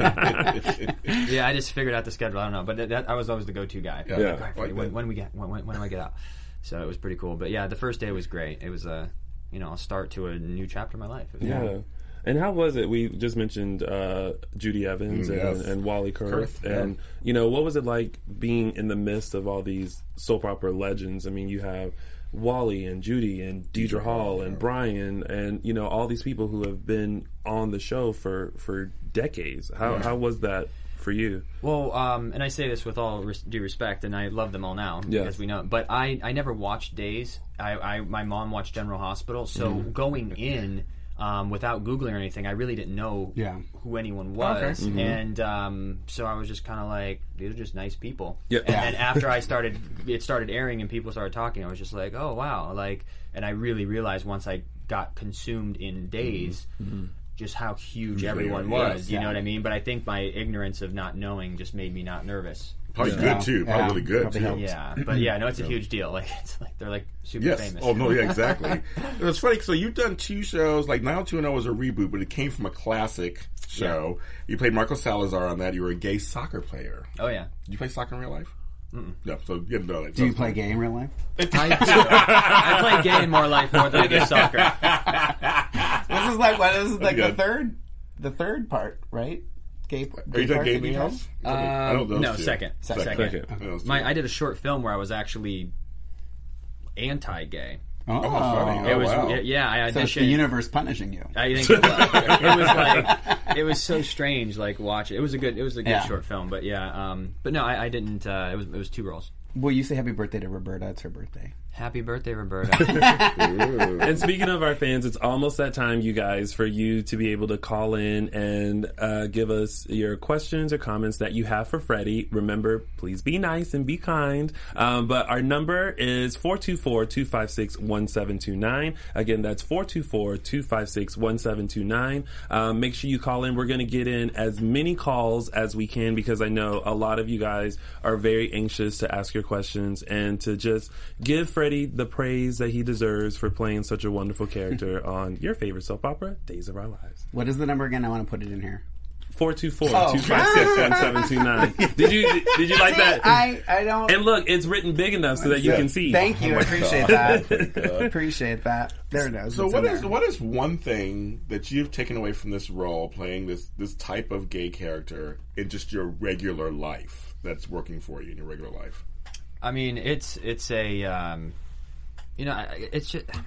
um, yeah, I just figured out the schedule. I don't know, but that, that I was always the go-to guy. Yeah. Like, Yeah. "All right, Freddie, when, when we get when, when, when do I get out? So it was pretty cool. But yeah, the first day was great. It was a you know a start to a new chapter of my life. It was Yeah. great. And how was it? We just mentioned uh, Judy Evans Mm, and, yes. and Wally Kurth. Kurth, yeah. And, you know, what was it like being in the midst of all these soap opera legends? I mean, you have Wally and Judy and Deidre Hall and Brian and, you know, all these people who have been on the show for, for decades. How, how was that for you? Well, um, and I say this with all res- due respect, and I love them all now Yes. because we know. But I, I never watched Days. I, I my mom watched General Hospital, so Mm-hmm. going in. Um, without Googling or anything, I really didn't know Yeah. who anyone was, Okay. and um, so I was just kind of like, these are just nice people. Yeah. And then after I started, it started airing and people started talking. I was just like, oh wow, like, and I really realized once I got consumed in Days, just how huge they everyone are, was. yes. You Yeah. know what I mean? But I think my ignorance of not knowing just made me not nervous. Probably Yeah. good too. Probably Yeah. really good Probably too. helped. Yeah, but yeah, no, it's a huge deal. Like it's like they're like super Yes. famous. Oh no, yeah, exactly. It was funny. So you've done two shows. Like nine oh two one oh was a reboot, but it came from a classic show. You played Marco Salazar on that. You were a gay soccer player. Oh yeah. Did you play soccer in real life? Mm-mm. No. So you didn't know that. Do you play gay in real life? I do. I play gay in more life more than I do soccer. This is like what? This is like Okay. the third, the third part, right? Gay. Are you done part Gay that we have? Meatballs? I know those Um, no, two. second. Second. Second. Second. I know those two. My, I did a short film where I was actually anti-gay. Oh, Oh, funny. It Oh, was wow. yeah. I So it's the auditioned. universe punishing you. I think it was, it was like it was so strange. Like watch it. It was a good. It was a good Yeah. short film. But yeah. Um. But no, I, I didn't. Uh, it was it was two roles. Will you say happy birthday to Roberta? It's her birthday. Happy birthday, Roberta. And speaking of our fans, it's almost that time, you guys, for you to be able to call in and uh, give us your questions or comments that you have for Freddie. Remember, please be nice and be kind. Um, but our number is four two four, two five six, one seven two nine. Again, that's four two four, two five six, one seven two nine. Um, make sure you call in. We're going to get in as many calls as we can because I know a lot of you guys are very anxious to ask your questions and to just give Freddie the praise that he deserves for playing such a wonderful character on your favorite soap opera, Days of Our Lives. What is the number again? I want to put it in here. four two four, Oh. two five six, one seven two nine. Did you did you like that? I, I don't. And look, it's written big enough so that you can see. Thank you. Oh I my appreciate God. that. Appreciate that. There it is. So It's what in is there. what is one thing that you've taken away from this role, playing this this type of gay character in just your regular life that's working for you in your regular life? I mean, it's it's a um, you know, I- it's just,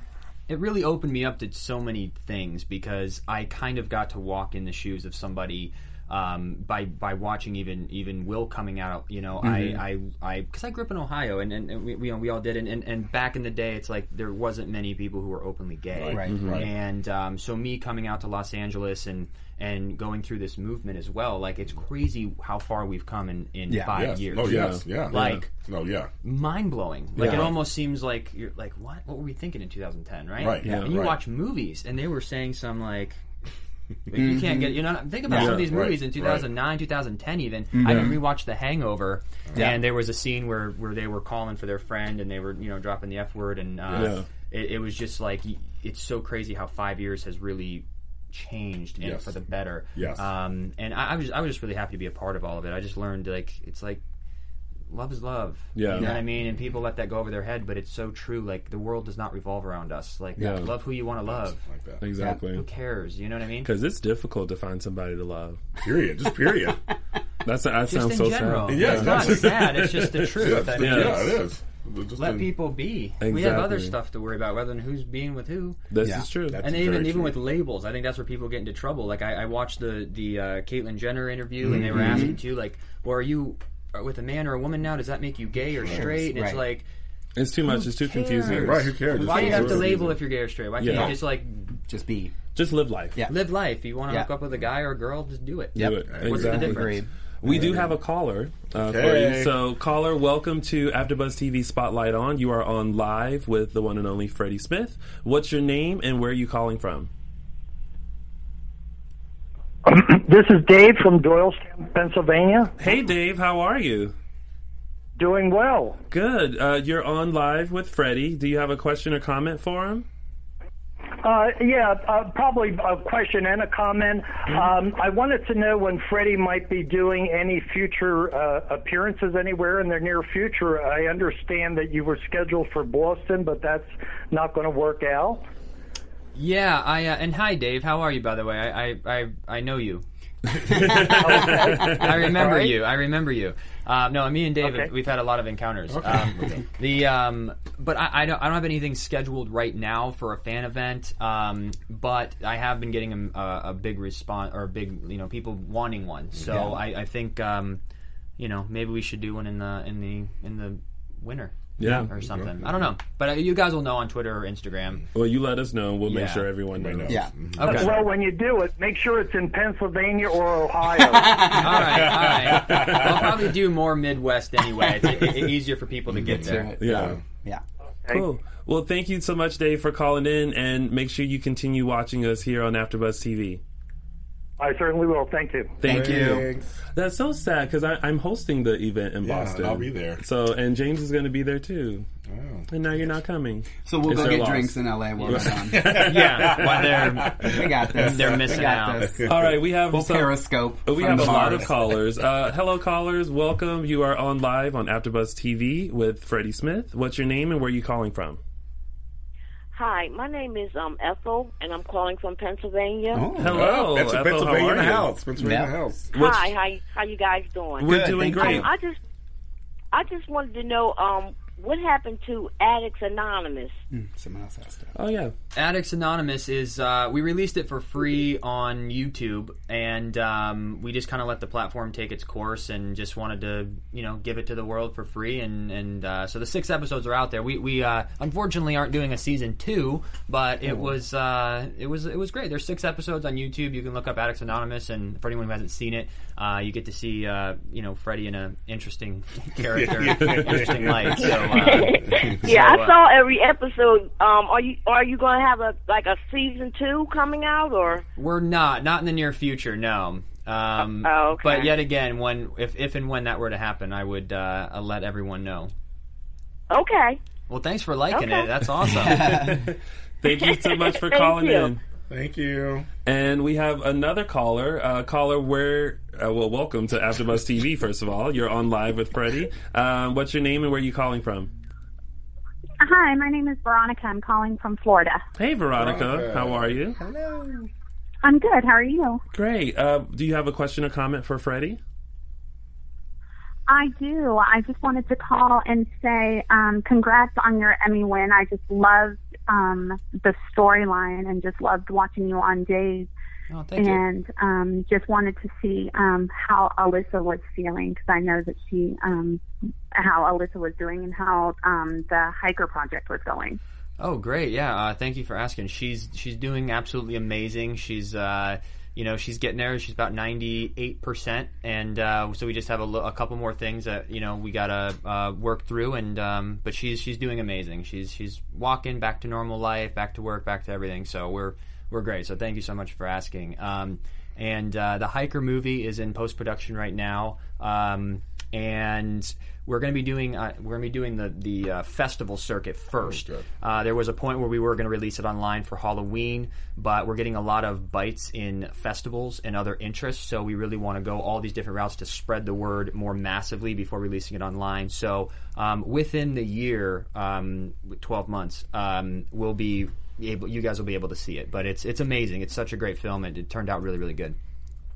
it really opened me up to so many things because I kind of got to walk in the shoes of somebody um, by by watching even even Will coming out. You know, mm-hmm. I I because I, I grew up in Ohio and, and, and we we, you know, we all did, and, and and back in the day, it's like there wasn't many people who were openly gay, right? Mm-hmm. Right. And um, so me coming out to Los Angeles and and going through this movement as well, like it's crazy how far we've come in in yeah. five yes. years. Oh yes, yeah, like yeah. oh yeah, mind blowing. Like yeah. it almost seems like you're like, what? What were we thinking in two thousand ten, right? Right. Yeah. And you right. watch movies, and they were saying some like. You can't get, you know, think about yeah, some of these movies right, in two thousand nine, right. two thousand ten even. Mm-hmm. I even rewatched The Hangover, yeah. and there was a scene where, where they were calling for their friend, and they were, you know, dropping the F word, and uh, yeah. it, it was just like, it's so crazy how five years has really changed and yes. for the better. Yes. Um, and I, I was I was just really happy to be a part of all of it. I just learned, like, it's like, love is love. Yeah. You know what I mean? And people let that go over their head, but it's so true. Like, the world does not revolve around us. Like, yeah. love who you want to love. Like that. Exactly. Yeah. Who cares? You know what I mean? Because it's difficult to find somebody to love. Period. Just period. That's that just sounds in so general. sad. Yeah, it's not that's- sad. It's just the truth. yeah, I mean, yeah, it's- it is. Just Let in- people be. We have other Exactly. stuff to worry about, rather than who's being with who. This Yeah. is true. That's And very even even true. with labels, I think that's where people get into trouble. Like I, I watched the the uh, Caitlyn Jenner interview, and they were asking too, like, "Well, are you with a man or a woman now? Does that make you gay or straight?" And it's Right. like, It's too much. It's too cares? confusing. Right, who cares? why do you Just have to for a label reason. if you're gay or straight? Why can't Yeah. you just like Just be. Just live life. Yeah. live life? If you want to Yeah. hook up with a guy or a girl, just do it. Yep. Do it. What's the Exactly. difference? Agreed. We do have a caller uh, for Okay. you. So, caller, welcome to AfterBuzz T V Spotlight On. You are on live with the one and only Freddie Smith. What's your name and where are you calling from? This is Dave from Doylestown, Pennsylvania. Hey, Dave. How are you? Doing well. Good. Uh, you're on live with Freddie. Do you have a question or comment for him? Uh, yeah, uh, probably a question and a comment. Um, I wanted to know when Freddie might be doing any future uh, appearances anywhere in the near future. I understand that you were scheduled for Boston, but that's not going to work out. Yeah, I uh, and hi Dave, how are you? By the way, I I I, I know you. Okay. I remember Right. you. I remember you. Um, no, me and Dave, Okay. we've had a lot of encounters. Um, the um, but I, I don't I don't have anything scheduled right now for a fan event. Um, but I have been getting a, a big response or a big you know people wanting one. So Yeah. I, I think um, you know maybe we should do one in the in the in the winter. Yeah. Or something. I don't know. But uh, you guys will know on Twitter or Instagram. Well, you let us know. We'll make Yeah. sure everyone knows. Yeah. Okay. Well, when you do it, make sure it's in Pennsylvania or Ohio. All right, all right. I'll probably do more Midwest anyway. It's e- e- easier for people to get there. Yeah. Yeah. Cool. Well, thank you so much, Dave, for calling in, and make sure you continue watching us here on AfterBuzz T V. I certainly will. Thank you. Thank you. Thanks. That's so sad because I'm hosting the event in Yeah, Boston. I'll be there. So, and James is going to be there too. Oh. And now you're not coming. So we'll It's go their get loss. drinks in L A while we're done. Yeah, while they're We got this. They're We missing got out. this. All right, we have We'll some- Periscope. We from have a lot bars. of callers. Uh, hello, callers. Welcome. You are on live on AfterBuzz T V with Freddie Smith. What's your name and where are you calling from? Hi, my name is um, Ethel, and I'm calling from Pennsylvania. Oh. Hello, That's a Ethel, Pennsylvania how in the are you? house. Pennsylvania in Yeah. the house. What's- Hi, how how you guys doing? We're Good, doing thank great. you. I just I just wanted to know um, what happened to Addicts Anonymous. Someone else asked it. Oh, yeah. Addicts Anonymous is uh, we released it for free on YouTube, and um, we just kind of let the platform take its course, and just wanted to you know give it to the world for free, and and uh, so the six episodes are out there. We we uh, unfortunately aren't doing a season two, but it was uh, it was it was great. There's six episodes on YouTube. You can look up Addicts Anonymous, and for anyone who hasn't seen it, uh, you get to see uh, you know Freddie in an interesting character, interesting light. So uh, Yeah, so, I uh, saw every episode. Um, are you are you going to have a like a season two coming out or? We're not, not in the near future, no. Um, Oh, okay. But yet again, when if if and when that were to happen, I would uh, I'll let everyone know. Okay. Well, thanks for liking Okay. it. That's awesome. Thank you so much for Thank calling you. in. Thank you. And we have another caller. Uh, caller, where? Uh, well, welcome to AfterBuzz T V. First of all, you're on live with Freddie. Um, what's your name and where are you calling from? Hi, my name is Veronica. I'm calling from Florida. Hey, Veronica. Veronica. How are you? Hello. I'm good. How are you? Great. Uh, do you have a question or comment for Freddie? I do. I just wanted to call and say um, congrats on your Emmy win. I just loved um, the storyline and just loved watching you on Days. Oh, thank and you. Um, just wanted to see um, how Alyssa was feeling, because I know that she, um, how Alyssa was doing and how um, the Hiker project was going. Oh, great! Yeah, uh, thank you for asking. She's she's doing absolutely amazing. She's uh, you know she's getting there. She's about ninety-eight percent, and uh, so we just have a, lo- a couple more things that you know we gotta uh, work through. And um, but she's she's doing amazing. She's she's walking back to normal life, back to work, back to everything. So we're We're great, so thank you so much for asking. Um, and uh, the Hiker movie is in post-production right now, um, and we're going to be doing uh, we're going to be doing the the uh, festival circuit first. Oh, uh, there was a point where we were going to release it online for Halloween, but we're getting a lot of bites in festivals and other interests, so we really want to go all these different routes to spread the word more massively before releasing it online. So um, within the year, um, twelve months, um, we'll be able, you guys will be able to see it. But it's it's amazing. It's such a great film, and it turned out really, really good.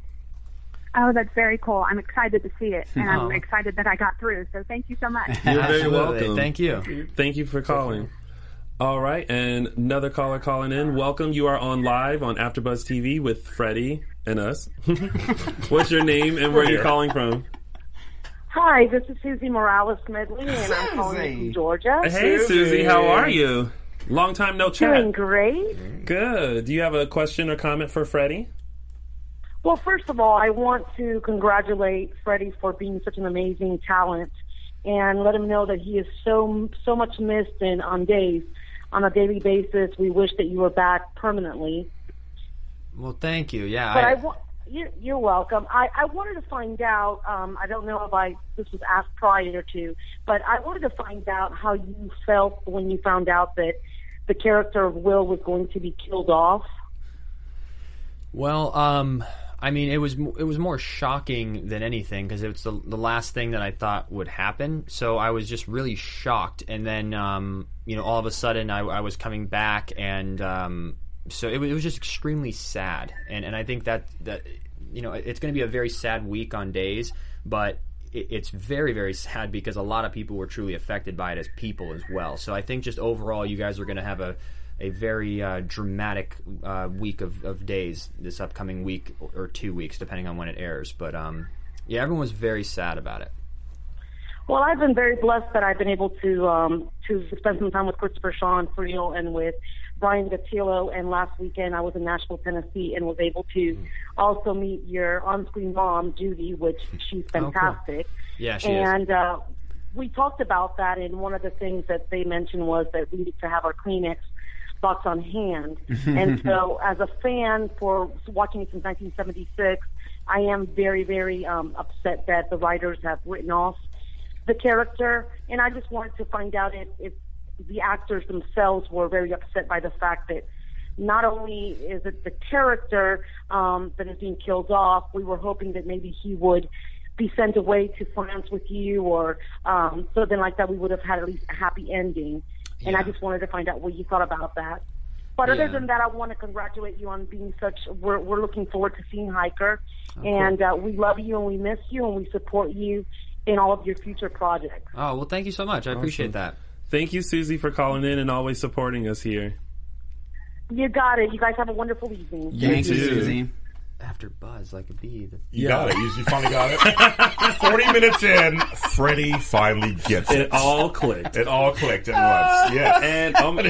Oh, that's very cool. I'm excited to see it, and Oh. I'm excited that I got through. So thank you so much. You're very Absolutely. welcome. Thank you. Thank you for calling. All right, and another caller calling in. Welcome. You are on live on AfterBuzz T V with Freddie and us. What's your name and where are you calling from? Hi, this is Susie Morales Smedley, and I'm calling you from Georgia. Hey, Susie, how are you? Long time no chat. Doing great. Good. Do you have a question or comment for Freddie? Well, first of all, I want to congratulate Freddie for being such an amazing talent, and let him know that he is so so much missed in on days, on a daily basis. We wish that you were back permanently. Well, thank you. Yeah. But I, I, wa- you're, you're welcome. I, I wanted to find out. Um, I don't know if I this was asked prior to, but I wanted to find out how you felt when you found out that the character of Will was going to be killed off. Well, um, I mean, it was it was more shocking than anything because it was the, the last thing that I thought would happen. So I was just really shocked, and then um, you know, all of a sudden I, I was coming back, and um, so it, was- it was just extremely sad. And and I think that that you know, it's going to be a very sad week on Days, but it, it's very very sad because a lot of people were truly affected by it as people as well. So I think just overall, you guys are going to have a a very uh, dramatic uh, week of, of days this upcoming week or, or two weeks, depending on when it airs. But um, yeah, everyone was very sad about it. Well, I've been very blessed that I've been able to um, to spend some time with Christopher Sean for real and with Brian Gattillo. And last weekend I was in Nashville, Tennessee, and was able to also meet your on-screen mom, Judy, which she's fantastic. Oh, cool. Yeah, she is. and uh, we talked about that, and one of the things that they mentioned was that we need to have our Kleenex box on hand. And so as a fan for watching it since nineteen seventy-six, I am very, very um, upset that the writers have written off the character. And I just wanted to find out if, if the actors themselves were very upset by the fact that not only is it the character um, that is being killed off, we were hoping that maybe he would be sent away to France with you, or um, something like that. We would have had at least a happy ending. And I just wanted to find out what you thought about that. But other Yeah. than that, I want to congratulate you on being such. We're we're looking forward to seeing Hiker, Oh, and uh, we love you and we miss you and we support you in all of your future projects. Oh, well, thank you so much. I appreciate that. Thank you, Susie, for calling in and always supporting us here. You got it. You guys have a wonderful evening. Thank you, too. Susie. After Buzz, like a bee. The... You Yeah. got it. You, you finally got it. Forty minutes in, Freddie finally gets it. It all clicked. It all clicked at once. Yes. And um,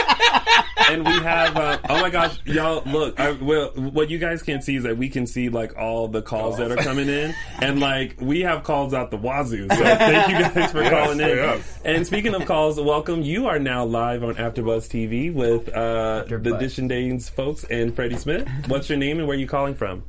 and we have uh, oh my gosh, y'all look! I, well, what you guys can't see is that we can see like all the calls that are coming in, and like we have calls out the wazoo. So thank you guys for Yes, calling in. yes. And speaking of calls, welcome. You are now live on AfterBuzz T V with uh, the AfterBuzz. Dish and Danes folks and Freddie Smith. What's your name and where are you calling from?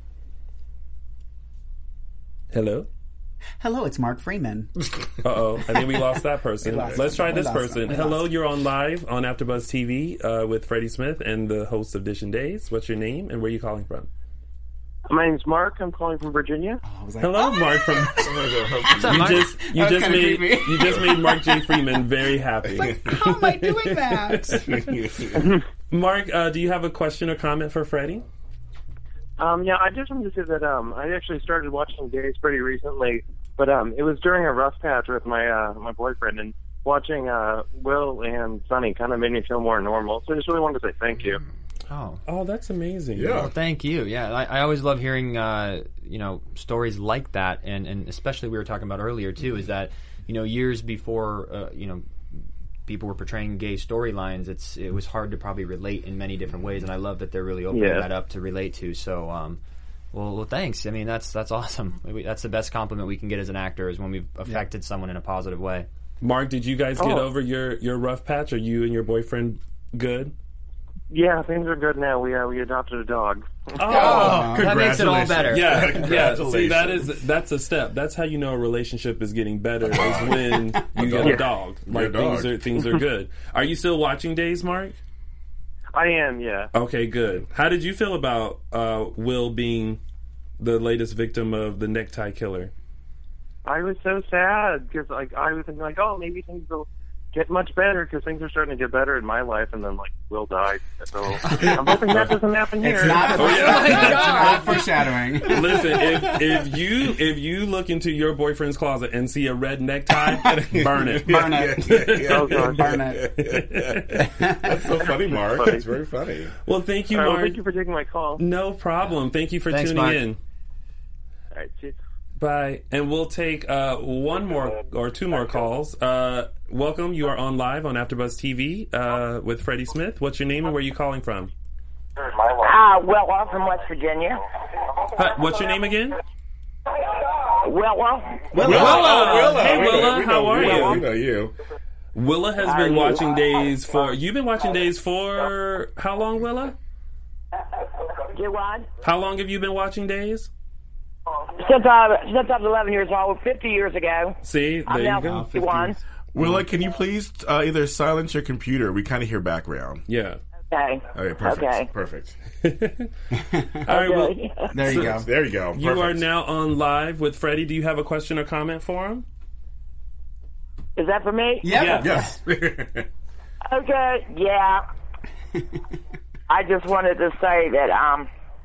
Hello. Hello, it's Mark Freeman. Uh oh, I think we lost that person. We lost Let's him. try We this lost person. him. We Hello, lost you're on live on AfterBuzz T V uh, with Freddie Smith and the host of Dish and Days. What's your name and where are you calling from? My name's Mark. I'm calling from Virginia. I was like, Hello, Mark from. What's up, You Mark? just you That was just kinda made creepy. you just made Mark J. Freeman very happy. how am I doing that? Mark, uh, do you have a question or comment for Freddie? Um, yeah, I just wanted to say that um, I actually started watching Days pretty recently, But um, it was during a rough patch with my uh, my boyfriend, and watching uh, Will and Sonny kind of made me feel more normal. So I just really wanted to say thank you. Oh, oh, that's amazing. Yeah, well, thank you. Yeah, I, I always love hearing uh, you know stories like that, and, and especially we were talking about earlier too, is that you know years before uh, you know people were portraying gay storylines, it's it was hard to probably relate in many different ways, and I love that they're really opening Yeah. that up to relate to. So. Um, Well, well, thanks. I mean, that's that's awesome. We, that's the best compliment we can get as an actor is when we've affected yeah. someone in a positive way. Mark, did you guys get oh. over your, your rough patch? Are you and your boyfriend good? Yeah, things are good now. We uh, we adopted a dog. Oh, oh that makes it all better. Yeah, yeah. See, that is that's a step. That's how you know a relationship is getting better. Is when you get a dog. Like a dog. things are things are good. Are you still watching Days, Mark? I am, yeah. Okay, good. How did you feel about uh, Will being the latest victim of the necktie killer? I was so sad because like I was thinking like, oh, maybe things will get much better because things are starting to get better in my life, and then like Will died. So I'm hoping that doesn't happen here. It's not, oh, yeah. it's not foreshadowing. Listen, if, if you if you look into your boyfriend's closet and see a red necktie, burn it, burn it, yeah, yeah, yeah. Oh, God. burn it. That's so funny, Mark. Funny. It's very funny. Well, thank you, All right, Mark. well, thank you for taking my call. No problem. Thank you for Thanks, tuning Mark. in. All right, cheers. Bye. And we'll take uh, one more or two more calls. Uh, welcome. You are on live on AfterBuzz T V uh, with Freddie Smith. What's your name and where are you calling from? Uh, Willa from West Virginia. Hi, what's your name again? Willa. Willa. Willa. Willa. Hey, We know- Willa. we know- How are we know- you? We know you. Willa has How been are you? watching Days for... You've been watching Days for how long, Willa? Do what? How long have you been watching Days? Since I since I was eleven years old, fifty years ago. See, there I'm you now go. fifty-one. Willa, can you please uh, either silence your computer? We kind of hear background. Yeah. Okay. Okay, perfect. Okay. Perfect. All right, well, Okay. There you go. There you go. you Perfect. are now on live with Freddie. Do you have a question or comment for him? Is that for me? Yep. Yeah. Yes. Okay. Yeah. I just wanted to say that um,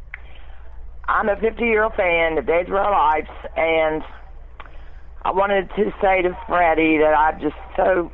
I'm a fifty-year-old fan of Days of Our Lives, and I wanted to say to Freddie that I'm just so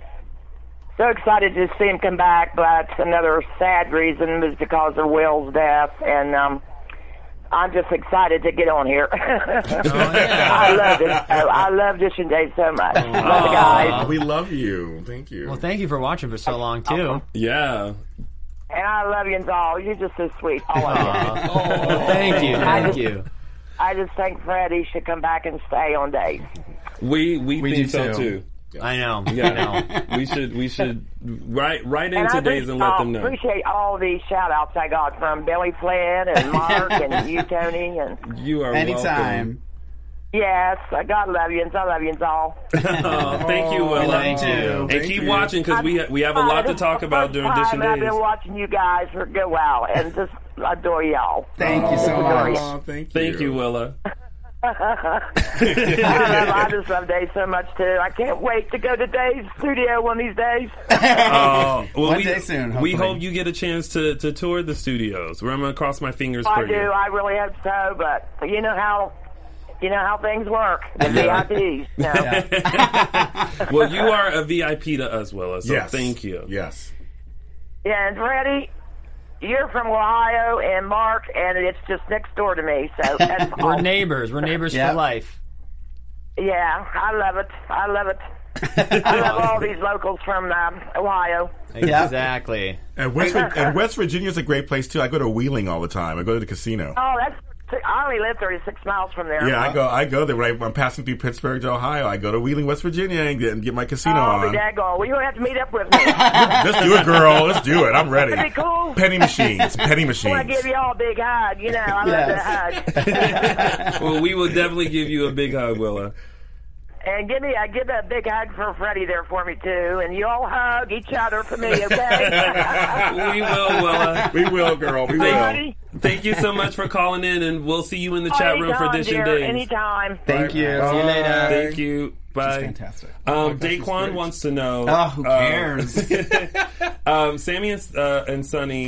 so excited to see him come back. But another sad reason was because of Will's death, and um, I'm just excited to get on here. Oh, yeah. I love it. Oh, I love Dish and Dave so much. Love the guys. We love you. Thank you. Well, thank you for watching for so long too. Yeah. And I love you all. You're just so sweet. All of you. Well, thank you, thank you. I just think Freddie should come back and stay on Days. We we, We think do so too. too. I know. Yeah. I know. we should we should write right And into I Days and let uh, them know. appreciate all the shout outs I got from Billy Flynn and Mark and you, Tony. And You are Anytime. yes, I God love you, and I love you all. welcome. Oh, thank you, Willa. Thank you. And Thank keep you. watching because we ha- we have a Uh, lot to this talk is the about first during Dish time and I've Days. been watching you guys for go wow, and just adore y'all. Thank you so Adore you. much. Oh, thank you. Thank you, Willa. I, love, I just love Dave so much too. I can't wait to go to Dave's studio one of these days. Oh, well, One we, day soon, we hopefully. hope you get a chance to, to tour the studios. I'm going to cross my fingers I for do. you. I really hope so, but you know how you know how things work. The V I Ps. No. Well, you are a V I P to us, Willa, so Yes. thank you. Yes. Yeah, and Freddie, you're from Ohio, and Mark, and it's just next door to me. So that's We're all. neighbors. We're neighbors Yeah. for life. Yeah, I love it. I love it. I love all these locals from um, Ohio. Exactly. And West, and West Virginia is a great place too. I go to Wheeling all the time. I go to the casino. Oh, that's. I only live thirty-six miles from there. Yeah, I go. I go there when I'm passing through Pittsburgh to Ohio. I go to Wheeling, West Virginia, and get, and get my casino Oh, on. be daggone. Well, you're going to have to meet up with me. Let's do it, girl. Let's do it. I'm ready. That'd be cool. Penny machines. Penny I want machines. to give you all a big hug. You know, I love Yes. that hug. Well, we will definitely give you a big hug, Willa. And give me, I give a big hug for Freddie there for me too. And you all hug each other for me, okay? We will, Willa. We will, girl. We will. Alrighty. Thank you so much for calling in, and we'll see you in the chat room for Anytime, Dish and dear, Days. Anytime. Thank you. See you later. Thank you. Bye. Fantastic. Um, gosh, she's Daquan great. wants to know. Oh, who uh, cares? um, Sammy and, uh, and Sonny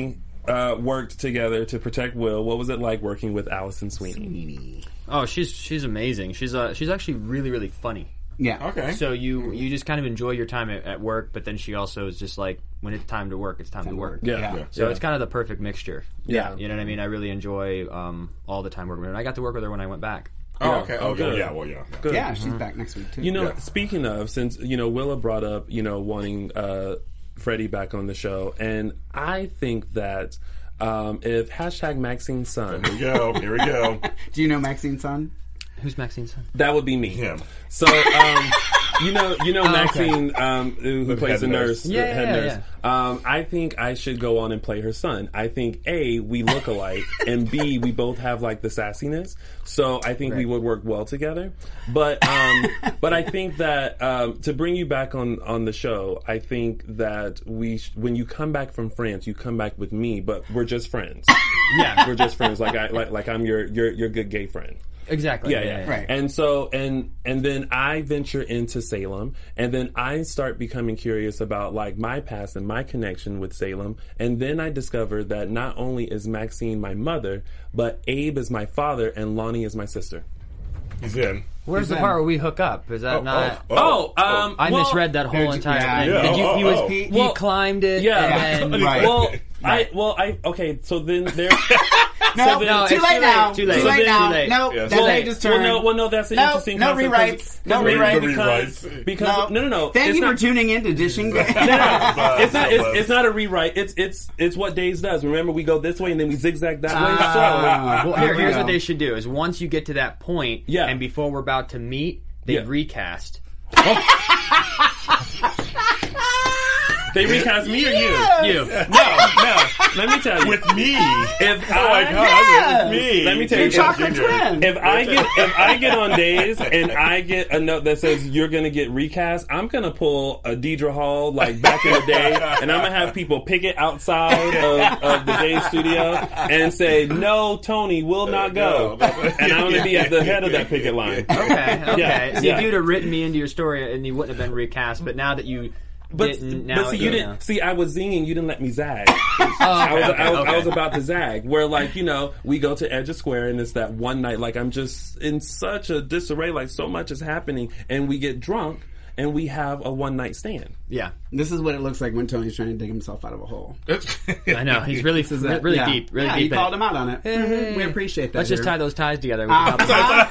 uh, worked together to protect Will. What was it like working with Allison Sweeney? Sweeney. Oh, she's she's amazing. She's uh she's actually really really funny. Yeah. Okay. So you you just kind of enjoy your time at, at work, but then she also is just like, when it's time to work, it's time, time to work. Yeah. Yeah. So Yeah. it's kind of the perfect mixture. Yeah. You know what I mean? I really enjoy um, all the time working with her. And I got to work with her when I went back. Oh, Yeah. okay. Oh, Oh, good. yeah. Well, yeah. Good. Yeah, she's back next week too. You know, Yeah. speaking of, since, you know, Willa brought up, you know, wanting uh, Freddie back on the show, and I think that um, if hashtag Maxine's son, Here we go. Here we go. Do you know Maxine's son? Who's Maxine's son? that would be me. Him. So, um, you know, you know Oh, okay. Maxine, um, who, who The plays head the nurse, nurse. the Yeah, head yeah, nurse. Um, I think I should go on and play her son. I think A, we look alike, and B, we both have like the sassiness. So I think we would work well together. But, um, but I think that um, to bring you back on on the show, I think that we, sh- when you come back from France, you come back with me, but we're just friends. Yeah. We're just friends. Like I, like, like I'm your your your good gay friend. Exactly. Yeah, yeah, Right. And so, and and then I venture into Salem, and then I start becoming curious about like my past and my connection with Salem, and then I discovered that not only is Maxine my mother, but Abe is my father, and Lonnie is my sister. He's in. Where's Who's the that? part where we hook up? Is that Oh, not... oh, Oh, um, I well, misread that whole Did- entire yeah. thing. Yeah, Did you, oh, he was oh. he, he Well, climbed it yeah. and then... Right. Well, Right. I well I okay. So then there. No, So no, too it's late too now. late, too late. Too late So now. too late. No, Yes. that Well, page's Well, turn. no, well, no, that's an No, interesting no concept. rewrites. No No rewrites. Because, rewrites. because no, no, no. Thank it's you not, for tuning in to Dishing. it's not. It's, it's not a rewrite. It's it's it's what Days does. Remember, we go this way and then we zigzag that way. Ah. Well, There here, we here's go. what they should do: is once you get to that point, Yeah. and before we're about to meet, they Yeah. recast. They recast me or you? You. No, no. Let me tell you. With me. If Oh my I, God, Yes. with me. Let me tell Your you, chocolate Junior. twin. if I get if I get on Days and I get a note that says you're gonna get recast, I'm gonna pull a Deidre Hall like back in the day, and I'm gonna have people picket outside of, of the Days studio and say, "No, Tony will not go," and I'm gonna be at the head of that picket line. Okay, okay. Yeah, so yeah. if you'd have written me into your story, and you wouldn't have been recast, but now that you But, didn't, now but see, you know. didn't see. I was zinging. You didn't let me zag. Oh, I was, okay, I, was, okay. I was about to zag. Where like you know, we go to Edge of Square and it's that one night. Like I'm just in such a disarray. Like so much is happening, and we get drunk and we have a one night stand. Yeah, This is what it looks like when Tony's trying to dig himself out of a hole. I know. He's really, This is it. really Yeah. deep, really yeah, deep. you in called it. him out on it. Mhm. We appreciate that. Let's just here. tie those ties together. With Uh-huh. the top-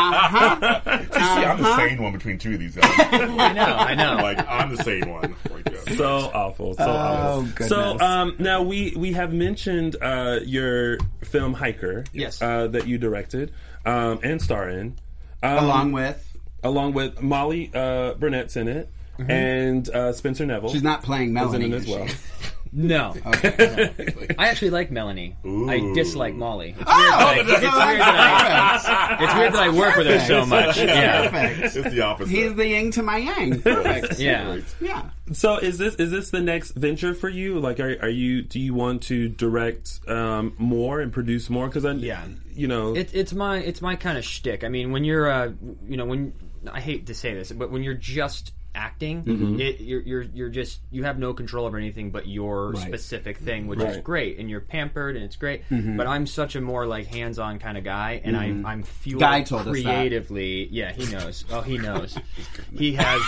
Uh-huh. See, I'm the sane one between two of these guys. I know, I know. Like, I'm the sane one. Like, yeah. So awful. So Oh, awful. goodness. So um, now we we have mentioned uh, your film Hiker. Yes. Uh, that you directed um, and star in. Um, Along with, along with Molly uh, Burnett's in it. And uh, Spencer Neville. she's not playing is in Melanie. it as is she? well. No, Okay. I actually like Melanie. Ooh. I dislike Molly. It's Oh, weird that I, so it's weird that's that I, it's weird that I work with her so much. Yeah, Perfect. It's the opposite. He's the yin to my yang. Perfect. yeah. Yeah. So is this is this the next venture for you? Like, are are you do you want to direct um, more and produce more? Because I, Yeah. you know, It, it's my it's my kind of shtick. I mean, when you're uh, you know, when I hate to say this, but when you're just acting, Mm-hmm. it, you're you're you're just you have no control over anything but your Right. specific thing, which is Right. great, and you're pampered and it's great. Mm-hmm. But I'm such a more like hands-on kind of guy, and I I'm fueled Guy told us that. creatively. Yeah, he knows. Oh, he knows. He has.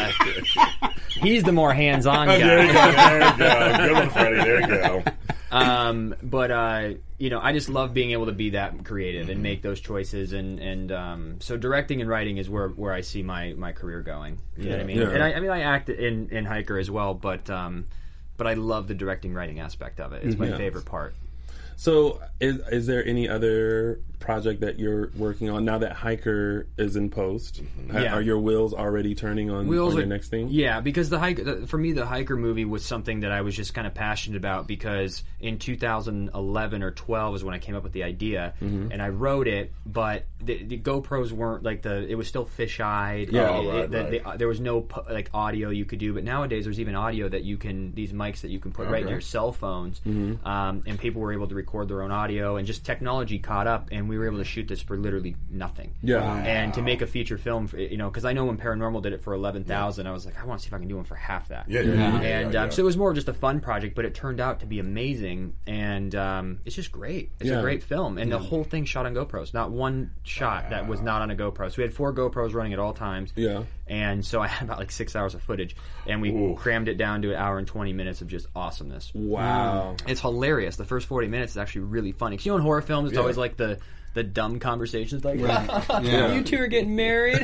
Uh, he's the more hands-on Oh, there you guy. go. There you go. Good one, Freddie. There you go. um, but uh, you know, I just love being able to be that creative and make those choices, and and um, so directing and writing is where, where I see my, my career going. You know what I mean? Yeah. And I, I mean, I act in, in Hiker as well, but um, but I love the directing writing aspect of it. It's my Yeah. favorite part. so is is there any other project that you're working on now that Hiker is in post? Ha- Yeah. Are your wheels already turning on, Wheels on are- your next thing? Yeah, because the hiker the, for me, the Hiker movie was something that I was just kind of passionate about because in two thousand eleven or twelve is when I came up with the idea, Mm-hmm. and I wrote it. But the, the GoPros weren't like the. It was still fisheye. Yeah, it, oh, right, it, the, right. the, there was no pu- like audio you could do. But nowadays, there's even audio that you can. These mics that you can put right in Okay. your cell phones, Mm-hmm. um, and people were able to record their own audio, and just technology caught up, and we were able to shoot this for literally nothing. Yeah. And to make a feature film, for, you know, because I know when Paranormal did it for eleven thousand, I was like, I want to see if I can do one for half that. Yeah, yeah, yeah, And yeah, um, yeah. so it was more just a fun project, but it turned out to be amazing, and um, it's just great. It's Yeah. a great film, and the whole thing shot on GoPros. Not one shot that was not on a GoPro. So we had four GoPros running at all times. Yeah. And so I had about like six hours of footage, and we Ooh. crammed it down to an hour and twenty minutes of just awesomeness. Wow. It's hilarious. The first forty minutes is actually really funny. 'Cause you know, in horror films, it's Yeah. always like the the dumb conversations, like Yeah. you two are getting married,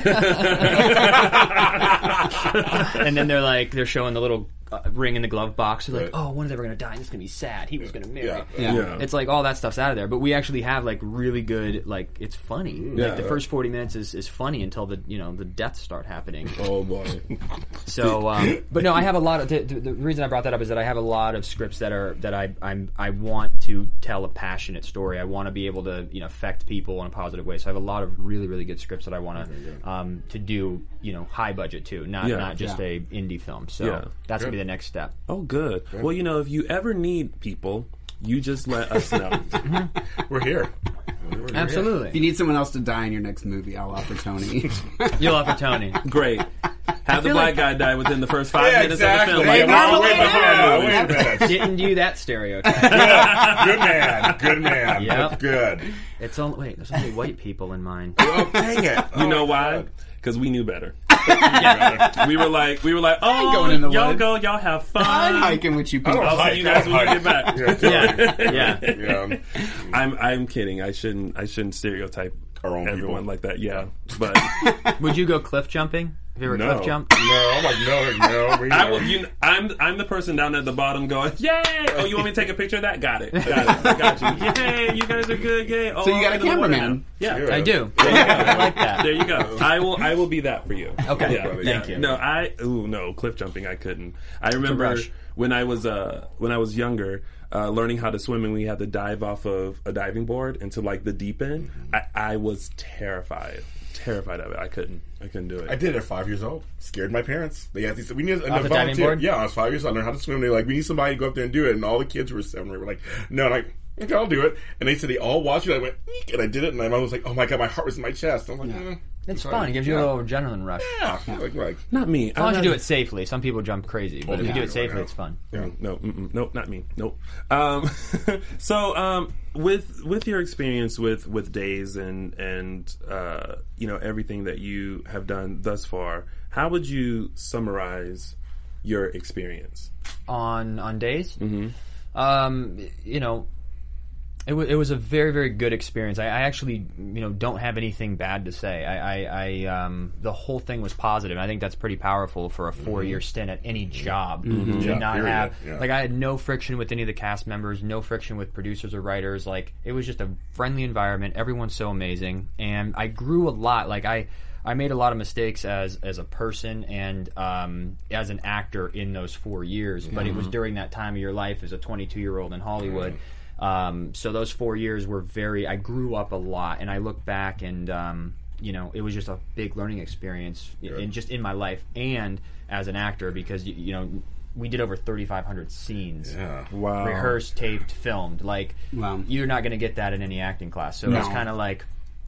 and then they're like they're showing the little uh, ring in the glove box. They're like, Right. oh, one's ever going to die, and it's going to be sad. He was going to marry. Yeah. Yeah. Yeah. It's like all that stuff's out of there, but we actually have like really good, like it's funny. Yeah. Like the first forty minutes is, is funny until the you know the deaths start happening. Oh boy. So, um, but no, I have a lot of the, the reason I brought that up is that I have a lot of scripts that are that I I'm I want to tell a passionate story. I want to be able to you know affect people in a positive way. So I have a lot of really really good scripts that I want to um, to do you know high budget too, not Yeah. not just Yeah. a indie film. So Yeah. that's gonna be the next step. Oh, good. Well, you know, if you ever need people, you just let us know. We're here. We're here. If you Absolutely, need someone else to die in your next movie, I'll offer Tony. you'll have for Tony. Great. Have the feel black like- guy die within the first five Yeah, minutes exactly. of the film. Hey, Like, Marvel, oh, wait, wait, yeah, wait, wait a minute. Didn't do that stereotype. Good man. Good man. Yep. That's good. It's only wait. There's only white people in mine. Oh, dang it. You Oh, know my why? God. Because we knew better. we were like, we were like, oh, going in the y'all woods. go, y'all have fun. I'm hiking with you I people. don't I'll see hike, you guys I when don't you get back. hike. Yeah, yeah. Yeah. I'm, I'm kidding. I shouldn't, I shouldn't stereotype Our own everyone people. like that. Yeah, but Would you go cliff jumping? Have you ever No. cliff jumped? No, I'm like, no, no. We I know. will, you, I'm, I'm the person down at the bottom going, yay! Oh, you want me to take a picture of that? Got it. Got it. I got you. Yay! You guys are good. Yay! Oh, So you got I'm a in the water cameraman. now. Yeah. Yeah. I do. I like that. There you go. I will. I will be that for you. Okay. Yeah. Thank yeah. you. No, I. Ooh, no. Cliff jumping. I couldn't. I remember rush. when I was uh when I was younger, uh, learning how to swim, and we had to dive off of a diving board into like the deep end. I, I was terrified. Terrified of it. I couldn't. I couldn't do it. I did it at five years old. Scared my parents. They had these. We need a Off the diving volunteer. board? Yeah, I was five years old. I learned how to swim. They're like, we need somebody to go up there and do it. And all the kids who were seven were like, no. And I, okay, I'll do it. And they said they all watched it. I went, eek, and I did it. And my mom was like, oh my god, my heart was in my chest. I'm like, eh. It's fun. It gives you a little adrenaline rush. Yeah, like, like, Not me. As long as you do it safely. Some people jump crazy, but if you yeah, do yeah, it safely, yeah. it's fun. yeah. No, mm-mm, nope, not me. Nope. Um, so, um, with with your experience with, with Days and and uh, you know everything that you have done thus far, how would you summarize your experience? On on days, mm-hmm. um, you know, it, w- it was a very very good experience. I, I actually you know don't have anything bad to say. I, I, I um, the whole thing was positive. I think that's pretty powerful for a four year stint at any job to Yeah, not period. have Yeah. like I had no friction with any of the cast members, no friction with producers or writers. Like it was just a friendly environment. Everyone's so amazing, and I grew a lot. Like I. I made a lot of mistakes as as a person and um, as an actor in those four years, but it was during that time of your life as a twenty-two year old in Hollywood. Um, so those four years were very. I grew up a lot, and I look back and um, you know it was just a big learning experience in, in just in my life and as an actor because you, you know we did over thirty-five hundred scenes. Yeah. Wow. Rehearsed, taped, filmed. Like Wow. you're not going to get that in any acting class. So No. it's kind of like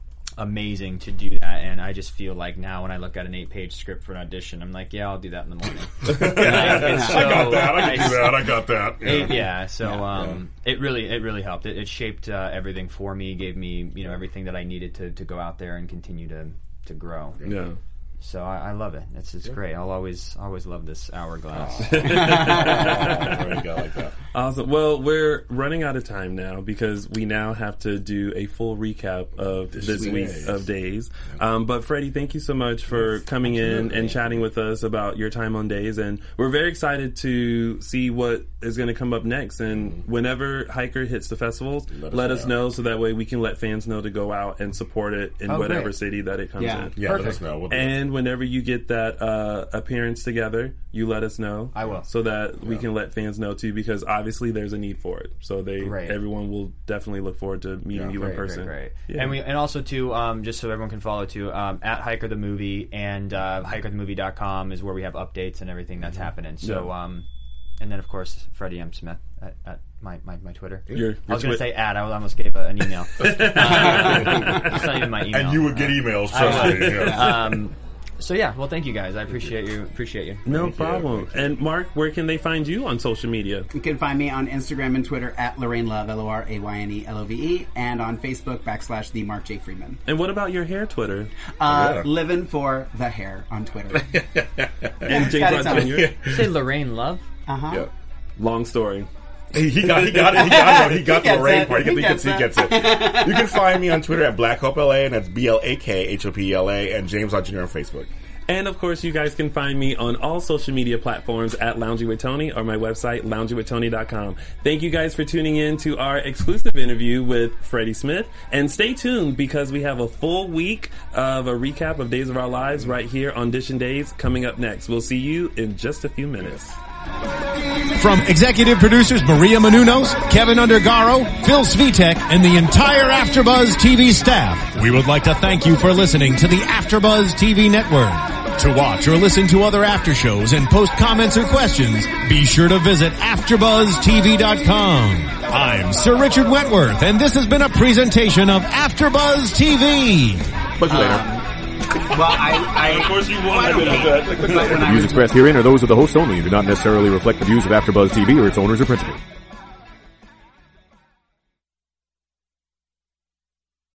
amazing to do that, and I just feel like now when I look at an eight-page script for an audition, I'm like, yeah, I'll do that in the morning. Like, it's I got so- that. I can I- do that. I got that. Yeah. It- yeah, so um, it really, it really helped. It, it shaped uh, everything for me, gave me, you know, everything that I needed to, to go out there and continue to, to grow. Yeah. So I, I love it. It's it's great. I'll always always love this hourglass. Oh, there you go, like that. Awesome. Well, we're running out of time now because we now have to do a full recap of this, This week week's. of Days. Um, but Freddie, thank you so much for coming in and chatting with us about your time on Days, and we're very excited to see what is going to come up next. And whenever Hiker hits the festivals, let, Let us us know. know so that way we can let fans know to go out and support it in Oh, whatever great. city that it comes Yeah. in. Yeah, let Perfect. us know. We'll do it. And whenever you get that uh, appearance together, you let us know. I will. So that we can let fans know too, because obviously obviously there's a need for it. So they Great. everyone will definitely look forward to meeting Yeah, you great, in person. Great, great. Yeah. And we and also too, um, just so everyone can follow too, um, at Hiker the Movie and uh, hiker the movie dot com is where we have updates and everything that's happening. So, Yeah. um, and then of course Freddie M. Smith at, at my, my, my Twitter. Your- I was going to your say at. I almost gave a, an email. um, it's not even my email. And you would get emails, I trust would. me. Yeah. Um, so yeah, well, thank you guys. I appreciate you. Appreciate you. No problem. And Mark, where can they find you on social media? You can find me on Instagram and Twitter at Lorraine Love, L O R A Y N E L O V E, and on Facebook backslash the Mark J. Freeman. And what about your hair Twitter? Uh, Yeah. Living for the hair on Twitter. And James Rod Junior You say Lorraine Love? Uh huh. Yeah. Long story. He, he got, he got it. He got it. He got He the gets Lorraine it. part. He, He gets, he, gets gets, he gets it. You can find me on Twitter at Black Hope L A, and that's B L A K H O P L A, and James Rod Junior on Facebook. And of course, you guys can find me on all social media platforms at Lounging with Tony or my website, lounging with tony dot com. Thank you guys for tuning in to our exclusive interview with Freddie Smith. And stay tuned because we have a full week of a recap of Days of Our Lives right here on Dish and Days coming up next. We'll see you in just a few minutes. From executive producers Maria Menounos, Kevin Undergaro, Phil Svitek, and the entire AfterBuzz T V staff, we would like to thank you for listening to the AfterBuzz T V network. To watch or listen to other after shows and post comments or questions, be sure to visit after buzz T V dot com. I'm Sir Richard Wentworth, and this has been a presentation of AfterBuzz T V. Talk to you later. Well, I, I Of course you won. The views expressed herein are those of the hosts only and do not necessarily reflect the views of AfterBuzz T V or its owners or principals.